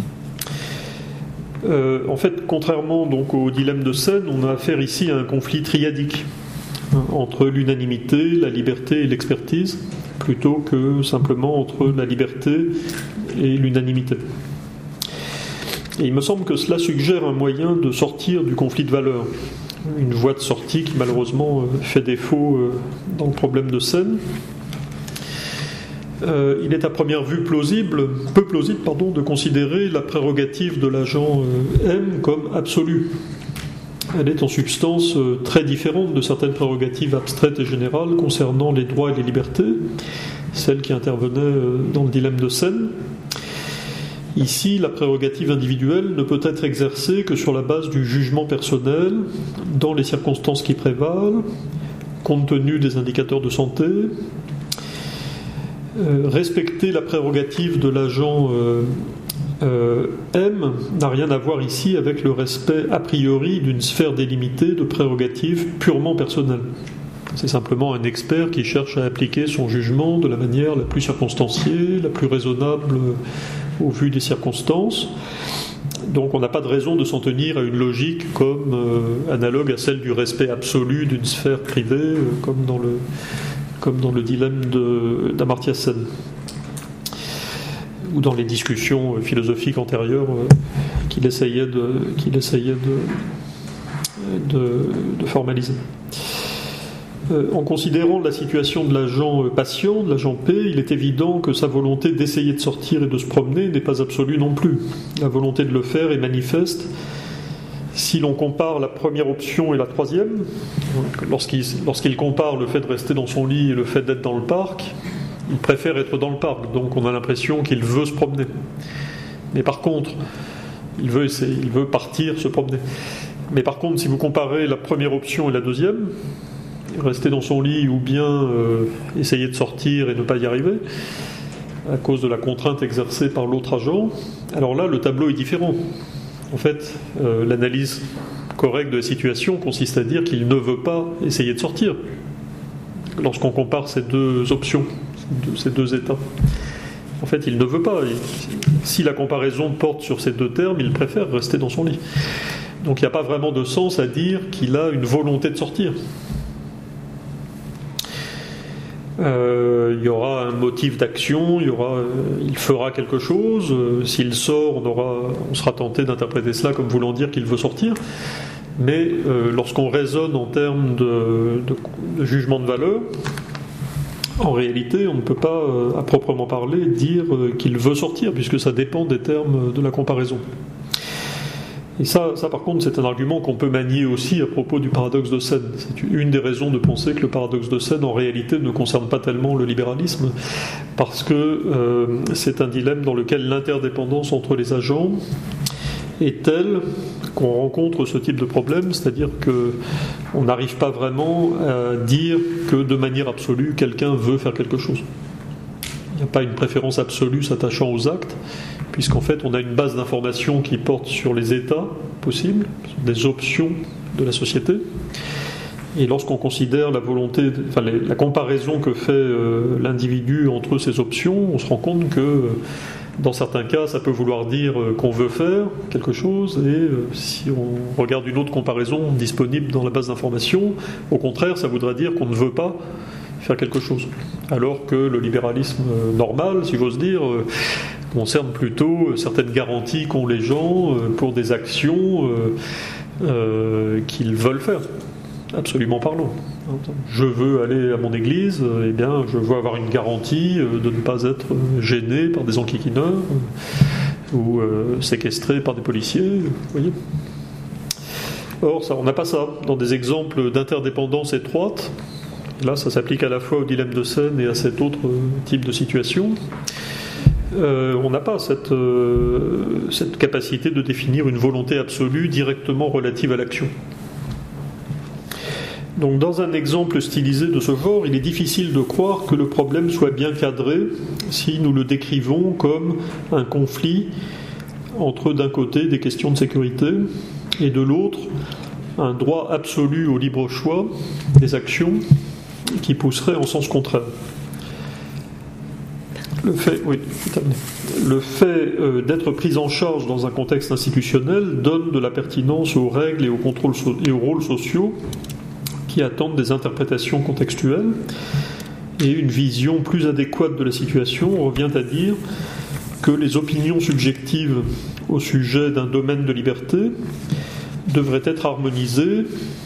En fait, contrairement donc au dilemme de Sen, on a affaire ici à un conflit triadique entre l'unanimité, la liberté et l'expertise, plutôt que simplement entre la liberté et l'unanimité. Et il me semble que cela suggère un moyen de sortir du conflit de valeurs, une voie de sortie qui malheureusement fait défaut dans le problème de Sen. Il est à première vue peu plausible de considérer la prérogative de l'agent M comme absolue. Elle est en substance très différente de certaines prérogatives abstraites et générales concernant les droits et les libertés, celles qui intervenaient dans le dilemme de Sen. Ici, la prérogative individuelle ne peut être exercée que sur la base du jugement personnel, dans les circonstances qui prévalent, compte tenu des indicateurs de santé. Respecter la prérogative de l'agent M n'a rien à voir ici avec le respect a priori d'une sphère délimitée de prérogatives purement personnelles. C'est simplement un expert qui cherche à appliquer son jugement de la manière la plus circonstanciée, la plus raisonnable au vu des circonstances. Donc on n'a pas de raison de s'en tenir à une logique comme analogue à celle du respect absolu d'une sphère privée, comme dans le dilemme d'Amartya Sen, ou dans les discussions philosophiques antérieures qu'il essayait de formaliser. En considérant la situation de l'agent patient, de l'agent P, il est évident que sa volonté d'essayer de sortir et de se promener n'est pas absolue non plus. La volonté de le faire est manifeste. Si l'on compare la première option et la troisième, lorsqu'il compare le fait de rester dans son lit et le fait d'être dans le parc, il préfère être dans le parc, donc on a l'impression qu'il veut se promener. Mais par contre, il veut partir, se promener. Mais par contre, si vous comparez la première option et la deuxième, rester dans son lit ou bien essayer de sortir et ne pas y arriver, à cause de la contrainte exercée par l'autre agent, alors là, le tableau est différent. En fait, l'analyse correcte de la situation consiste à dire qu'il ne veut pas essayer de sortir lorsqu'on compare ces deux options, ces deux états. En fait, il ne veut pas. Si la comparaison porte sur ces deux termes, il préfère rester dans son lit. Donc il n'y a pas vraiment de sens à dire qu'il a une volonté de sortir. Il y aura un motif d'action, il fera quelque chose. S'il sort, on sera tenté d'interpréter cela comme voulant dire qu'il veut sortir. Mais lorsqu'on raisonne en termes de jugement de valeur, en réalité, on ne peut pas, à proprement parler, dire qu'il veut sortir, puisque ça dépend des termes de la comparaison. Et ça par contre, c'est un argument qu'on peut manier aussi à propos du paradoxe de Sen. C'est une des raisons de penser que le paradoxe de Sen, en réalité, ne concerne pas tellement le libéralisme, parce que c'est un dilemme dans lequel l'interdépendance entre les agents est telle qu'on rencontre ce type de problème, c'est-à-dire qu'on n'arrive pas vraiment à dire que de manière absolue, quelqu'un veut faire quelque chose. Il n'y a pas une préférence absolue s'attachant aux actes, puisqu'en fait on a une base d'informations qui porte sur les états possibles, sur des options de la société. Et lorsqu'on considère la comparaison que fait l'individu entre ces options, on se rend compte que dans certains cas, ça peut vouloir dire qu'on veut faire quelque chose, et si on regarde une autre comparaison disponible dans la base d'informations, au contraire, ça voudrait dire qu'on ne veut pas faire quelque chose. Alors que le libéralisme normal, si j'ose dire, concerne plutôt certaines garanties qu'ont les gens pour des actions qu'ils veulent faire, absolument parlant. Je veux aller à mon église, eh bien, je veux avoir une garantie de ne pas être gêné par des enquiquineurs ou séquestré par des policiers, vous voyez. Or, on n'a pas ça. Dans des exemples d'interdépendance étroite, là, ça s'applique à la fois au dilemme de Sen et à cet autre type de situation. on n'a pas cette capacité de définir une volonté absolue directement relative à l'action. Donc, dans un exemple stylisé de ce genre, il est difficile de croire que le problème soit bien cadré si nous le décrivons comme un conflit entre, d'un côté, des questions de sécurité et de l'autre, un droit absolu au libre choix des actions qui pousserait en sens contraire. Le fait d'être pris en charge dans un contexte institutionnel donne de la pertinence aux règles et aux rôles sociaux qui attendent des interprétations contextuelles, et une vision plus adéquate de la situation revient à dire que les opinions subjectives au sujet d'un domaine de liberté devraient être harmonisées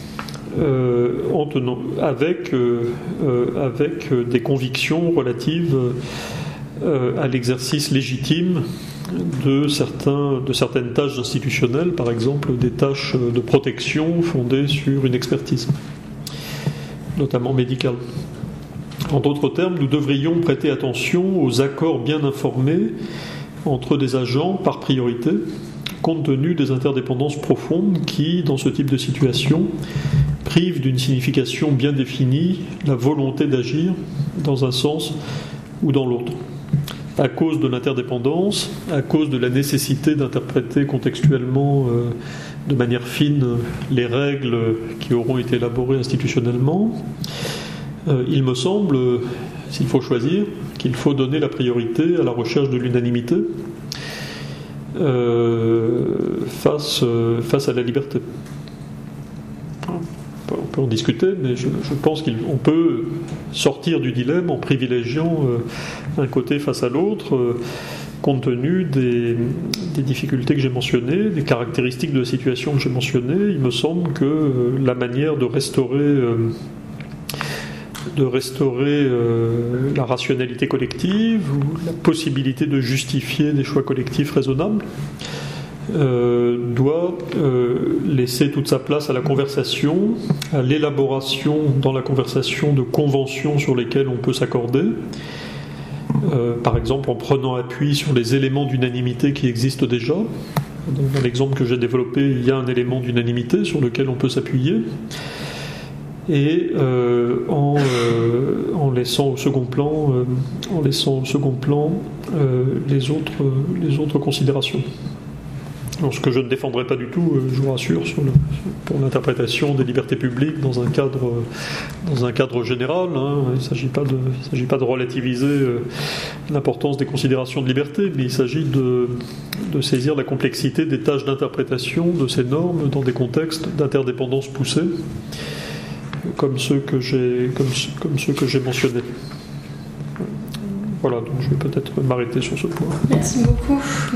avec des convictions relatives à l'exercice légitime de certaines tâches institutionnelles, par exemple des tâches de protection fondées sur une expertise, notamment médicale. En d'autres termes, nous devrions prêter attention aux accords bien informés entre des agents par priorité, compte tenu des interdépendances profondes qui, dans ce type de situation, privent d'une signification bien définie la volonté d'agir dans un sens ou dans l'autre. À cause de l'interdépendance, à cause de la nécessité d'interpréter contextuellement de manière fine les règles qui auront été élaborées institutionnellement, il me semble, s'il faut choisir, qu'il faut donner la priorité à la recherche de l'unanimité face à la liberté. On peut en discuter, mais je pense qu'on peut sortir du dilemme en privilégiant un côté face à l'autre, compte tenu des difficultés que j'ai mentionnées, des caractéristiques de la situation que j'ai mentionnées. Il me semble que la manière de restaurer la rationalité collective ou la possibilité de justifier des choix collectifs raisonnables doit laisser toute sa place à la conversation, à l'élaboration dans la conversation de conventions sur lesquelles on peut s'accorder, par exemple en prenant appui sur les éléments d'unanimité qui existent déjà. Dans l'exemple que j'ai développé, il y a un élément d'unanimité sur lequel on peut s'appuyer, et en laissant au second plan, les autres considérations. Alors, ce que je ne défendrai pas du tout, je vous rassure, pour l'interprétation des libertés publiques dans un cadre général. Il ne s'agit pas de relativiser l'importance des considérations de liberté, mais il s'agit de saisir la complexité des tâches d'interprétation de ces normes dans des contextes d'interdépendance poussée, comme ceux que j'ai mentionnés. Voilà, donc je vais peut-être m'arrêter sur ce point. Merci beaucoup.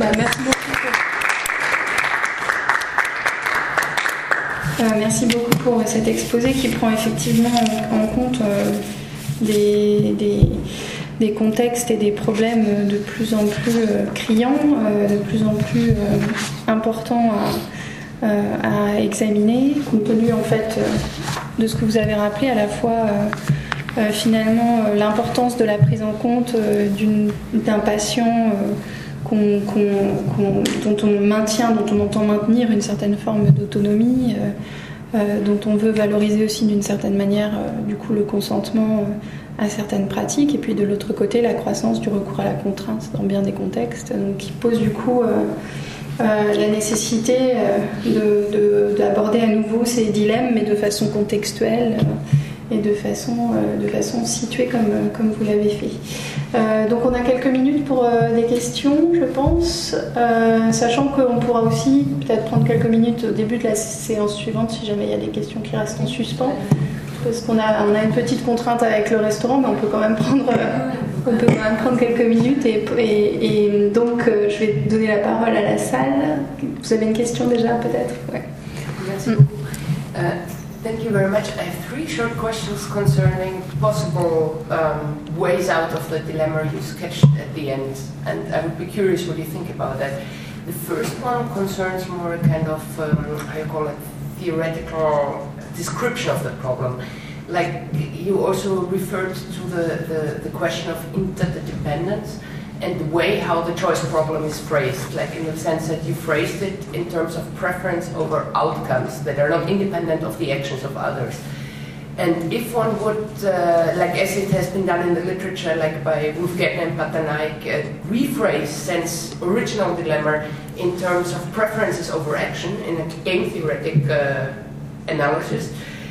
Merci beaucoup pour cet exposé qui prend effectivement en compte des contextes et des problèmes de plus en plus criants, de plus en plus importants à examiner, compte tenu en fait de ce que vous avez rappelé, à la fois finalement l'importance de la prise en compte d'un patient dont on entend maintenir une certaine forme d'autonomie, dont on veut valoriser aussi d'une certaine manière du coup le consentement à certaines pratiques, et puis de l'autre côté la croissance du recours à la contrainte dans bien des contextes, donc qui pose du coup la nécessité d'aborder à nouveau ces dilemmes, mais de façon contextuelle et de façon située comme vous l'avez fait. Donc on a quelques minutes pour des questions, je pense, sachant qu'on pourra aussi peut-être prendre quelques minutes au début de la séance suivante si jamais il y a des questions qui restent en suspens, parce qu'on a une petite contrainte avec le restaurant, mais on peut quand même prendre quelques minutes, et donc je vais donner la parole à la salle. Vous avez une question déjà peut-être? Ouais. Merci beaucoup. Thank you very much. I have three short questions concerning possible ways out of the dilemma you sketched at the end, and I would be curious what you think about that. The first one concerns more a kind of, how you call it, theoretical description of the problem. Like you also referred to the question of interdependence, and the way how the choice problem is phrased, like in the sense that you phrased it in terms of preference over outcomes that are not independent of the actions of others. And if one would, like as it has been done in the literature, like by Wolf-Gertner and Pattanaik, rephrase Sen's original dilemma in terms of preferences over action in a game theoretic analysis,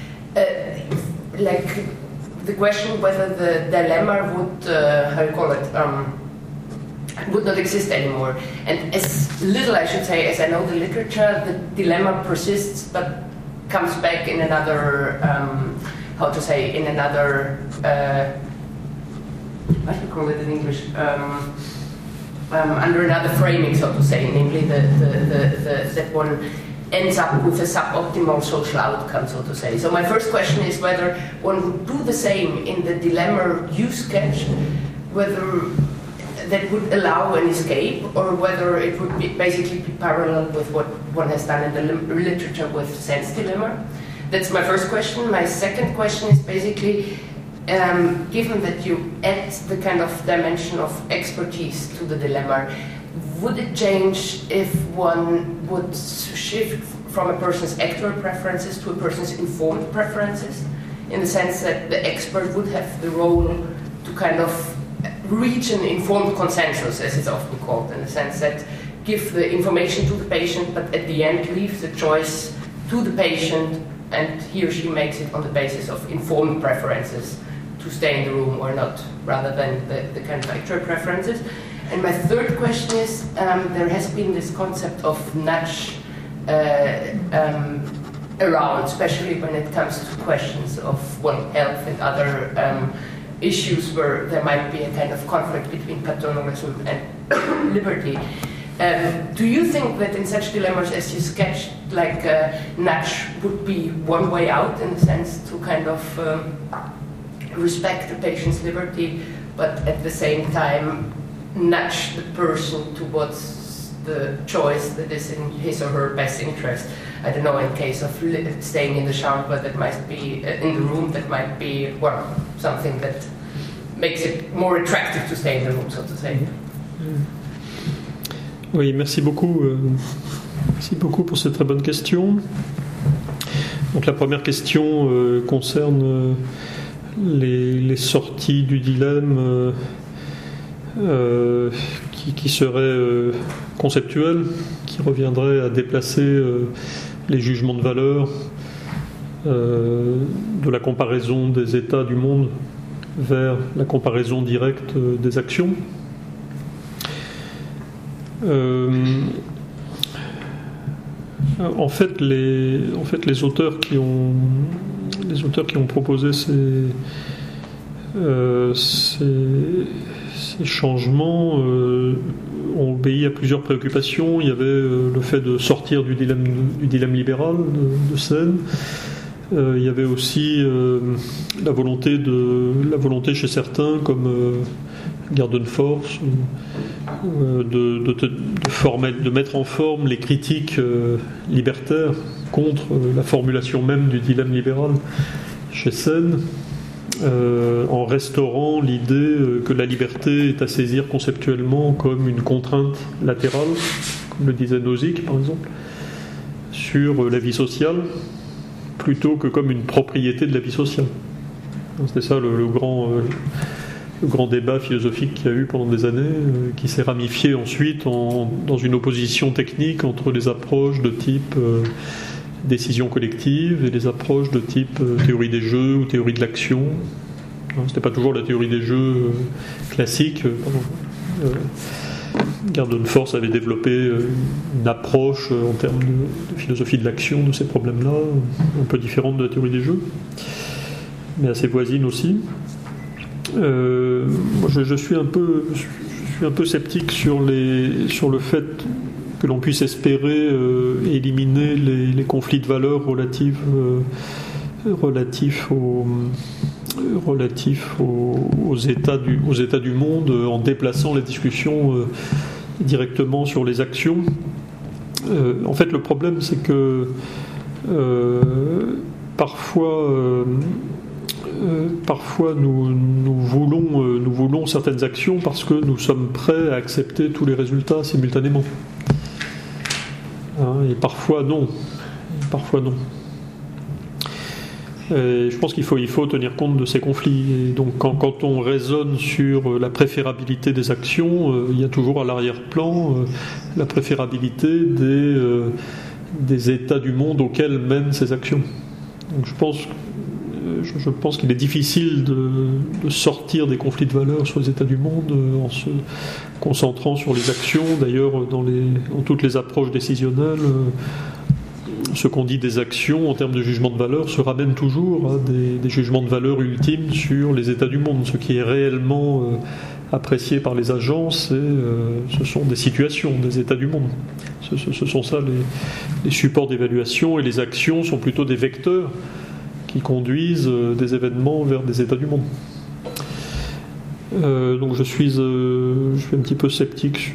like the question whether the dilemma would, how you call it, would not exist anymore. And as little, I should say, as I know the literature, the dilemma persists but comes back in another, how to say, in another, what do you call it in English? Under another framing, so to say, namely that one ends up with a suboptimal social outcome, so to say. So my first question is whether one would do the same in the dilemma you sketched, whether that would allow an escape, or whether it would be basically be parallel with what one has done in the literature with Sen's dilemma. That's my first question. My second question is basically, given that you add the kind of dimension of expertise to the dilemma, would it change if one would shift from a person's actual preferences to a person's informed preferences, in the sense that the expert would have the role to kind of reach an informed consensus, as it's often called, in the sense that give the information to the patient, but at the end leave the choice to the patient, and he or she makes it on the basis of informed preferences to stay in the room or not, rather than the kind of actual preferences. And my third question is, there has been this concept of nudge around, especially when it comes to questions of health and other issues where there might be a kind of conflict between paternalism and liberty. Do you think that in such dilemmas as you sketched, like nudge would be one way out, in the sense to kind of respect the patient's liberty, but at the same time nudge the person towards the choice that is in his or her best interest? I don't know, in case of staying in the shower, that might be in the room, that might be, well, something that makes it more attractive to stay in the room, so to say. Oui, merci beaucoup. Merci beaucoup pour cette très bonne question. Donc la première question concerne les sorties du dilemme qui seraient conceptuelles, qui reviendraient à déplacer les jugements de valeur de la comparaison des états du monde vers la comparaison directe des actions. En fait, les auteurs qui ont proposé ces changements ont obéi à plusieurs préoccupations. Il y avait le fait de sortir du dilemme libéral de Sen. Il y avait aussi la volonté chez certains, comme Gardenforce, de mettre en forme les critiques libertaires contre la formulation même du dilemme libéral chez Sen, en restaurant l'idée que la liberté est à saisir conceptuellement comme une contrainte latérale, comme le disait Nozick par exemple, sur la vie sociale, plutôt que comme une propriété de la vie sociale. C'était ça le grand débat philosophique qu'il y a eu pendant des années, qui s'est ramifié ensuite dans une opposition technique entre les approches de type décision collective et les approches de type théorie des jeux ou théorie de l'action. C'était pas toujours la théorie des jeux classique. Gardenforce avait développé une approche en termes de philosophie de l'action de ces problèmes-là, un peu différente de la théorie des jeux, mais assez voisine aussi. Moi, je suis un peu sceptique sur le fait que l'on puisse espérer éliminer les conflits de valeurs relatifs aux états du monde en déplaçant la discussion directement sur les actions. En fait, le problème, c'est que parfois parfois nous voulons certaines actions parce que nous sommes prêts à accepter tous les résultats simultanément. Et parfois non. Et je pense qu'il faut tenir compte de ces conflits. Et donc quand on raisonne sur la préférabilité des actions, il y a toujours à l'arrière-plan la préférabilité des états du monde auxquels mènent ces actions. Donc je pense qu'il est difficile de sortir des conflits de valeurs sur les états du monde en se concentrant sur les actions. D'ailleurs, dans toutes les approches décisionnelles, ce qu'on dit des actions en termes de jugement de valeur se ramène toujours à des jugements de valeur ultimes sur les états du monde. Ce qui est réellement apprécié par les agents, ce sont des situations, des états du monde. Ce sont ça les supports d'évaluation, et les actions sont plutôt des vecteurs qui conduisent des événements vers des états du monde. Donc je suis un petit peu sceptique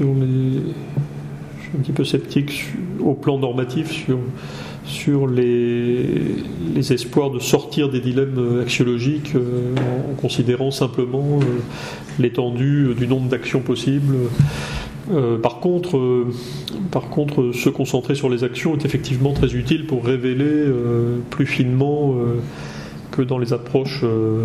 au plan normatif sur les espoirs de sortir des dilemmes axiologiques en considérant simplement l'étendue du nombre d'actions possibles. Par contre, se concentrer sur les actions est effectivement très utile pour révéler plus finement que dans les approches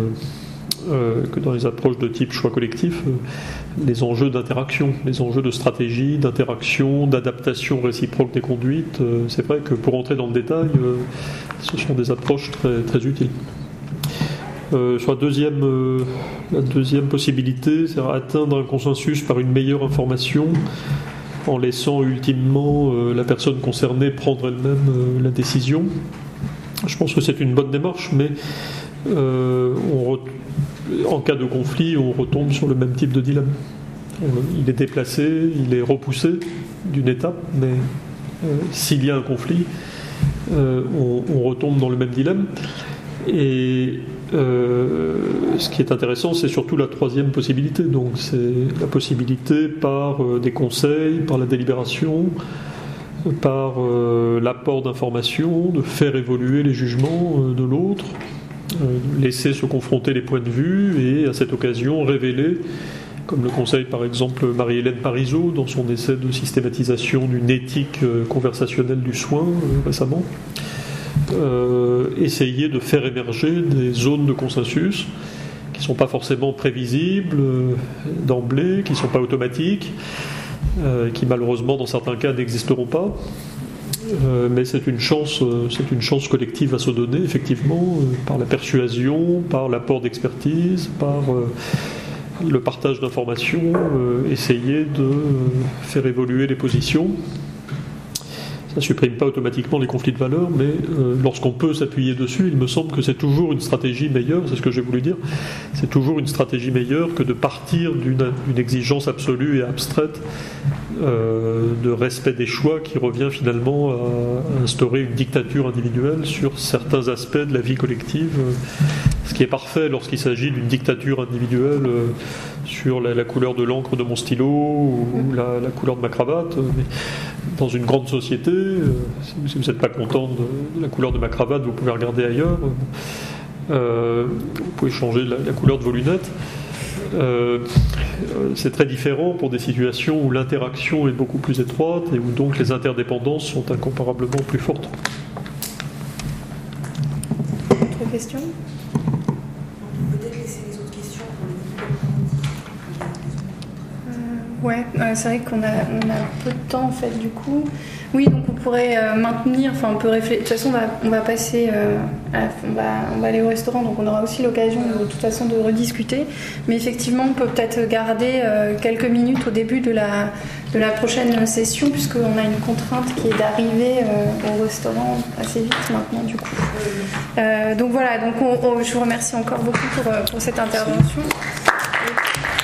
de type choix collectif, les enjeux d'interaction, les enjeux de stratégie, d'interaction, d'adaptation réciproque des conduites. C'est vrai que pour entrer dans le détail, ce sont des approches très, très utiles. Sur la deuxième possibilité, c'est atteindre un consensus par une meilleure information en laissant ultimement la personne concernée prendre elle-même la décision. Je pense que c'est une bonne démarche, mais en cas de conflit, on retombe sur le même type de dilemme. Il est déplacé, il est repoussé d'une étape, mais s'il y a un conflit, on retombe dans le même dilemme. Et ce qui est intéressant, c'est surtout la troisième possibilité. Donc, c'est la possibilité par des conseils, par la délibération, par l'apport d'informations, de faire évoluer les jugements de l'autre, laisser se confronter les points de vue et à cette occasion révéler, comme le conseille par exemple Marie-Hélène Parisot dans son essai de systématisation d'une éthique conversationnelle du soin récemment, essayer de faire émerger des zones de consensus qui ne sont pas forcément prévisibles d'emblée, qui ne sont pas automatiques, qui malheureusement dans certains cas n'existeront pas. Mais c'est une chance collective à se donner, effectivement, par la persuasion, par l'apport d'expertise, par le partage d'informations, essayer de faire évoluer les positions. Ça ne supprime pas automatiquement les conflits de valeurs, mais lorsqu'on peut s'appuyer dessus, il me semble que c'est toujours une stratégie meilleure, c'est ce que j'ai voulu dire, c'est toujours une stratégie meilleure que de partir d'une exigence absolue et abstraite de respect des choix qui revient finalement à instaurer une dictature individuelle sur certains aspects de la vie collective, ce qui est parfait lorsqu'il s'agit d'une dictature individuelle sur la couleur de l'encre de mon stylo ou la couleur de ma cravate. Mais dans une grande société, si vous n'êtes pas content de la couleur de ma cravate, vous pouvez regarder ailleurs, vous pouvez changer la couleur de vos lunettes. C'est très différent pour des situations où l'interaction est beaucoup plus étroite et où donc les interdépendances sont incomparablement plus fortes. Autre question ? Peut-être laisser les autres questions pour les c'est vrai qu'on a peu de temps en fait du coup. Oui, donc on pourrait maintenir, enfin on peut réfléchir. De toute façon, on va passer, on va aller au restaurant, donc on aura aussi l'occasion de toute façon de rediscuter. Mais effectivement, on peut peut-être garder quelques minutes au début de la prochaine session, puisqu'on a une contrainte qui est d'arriver au restaurant assez vite maintenant du coup. Donc voilà, donc je vous remercie encore beaucoup pour cette intervention.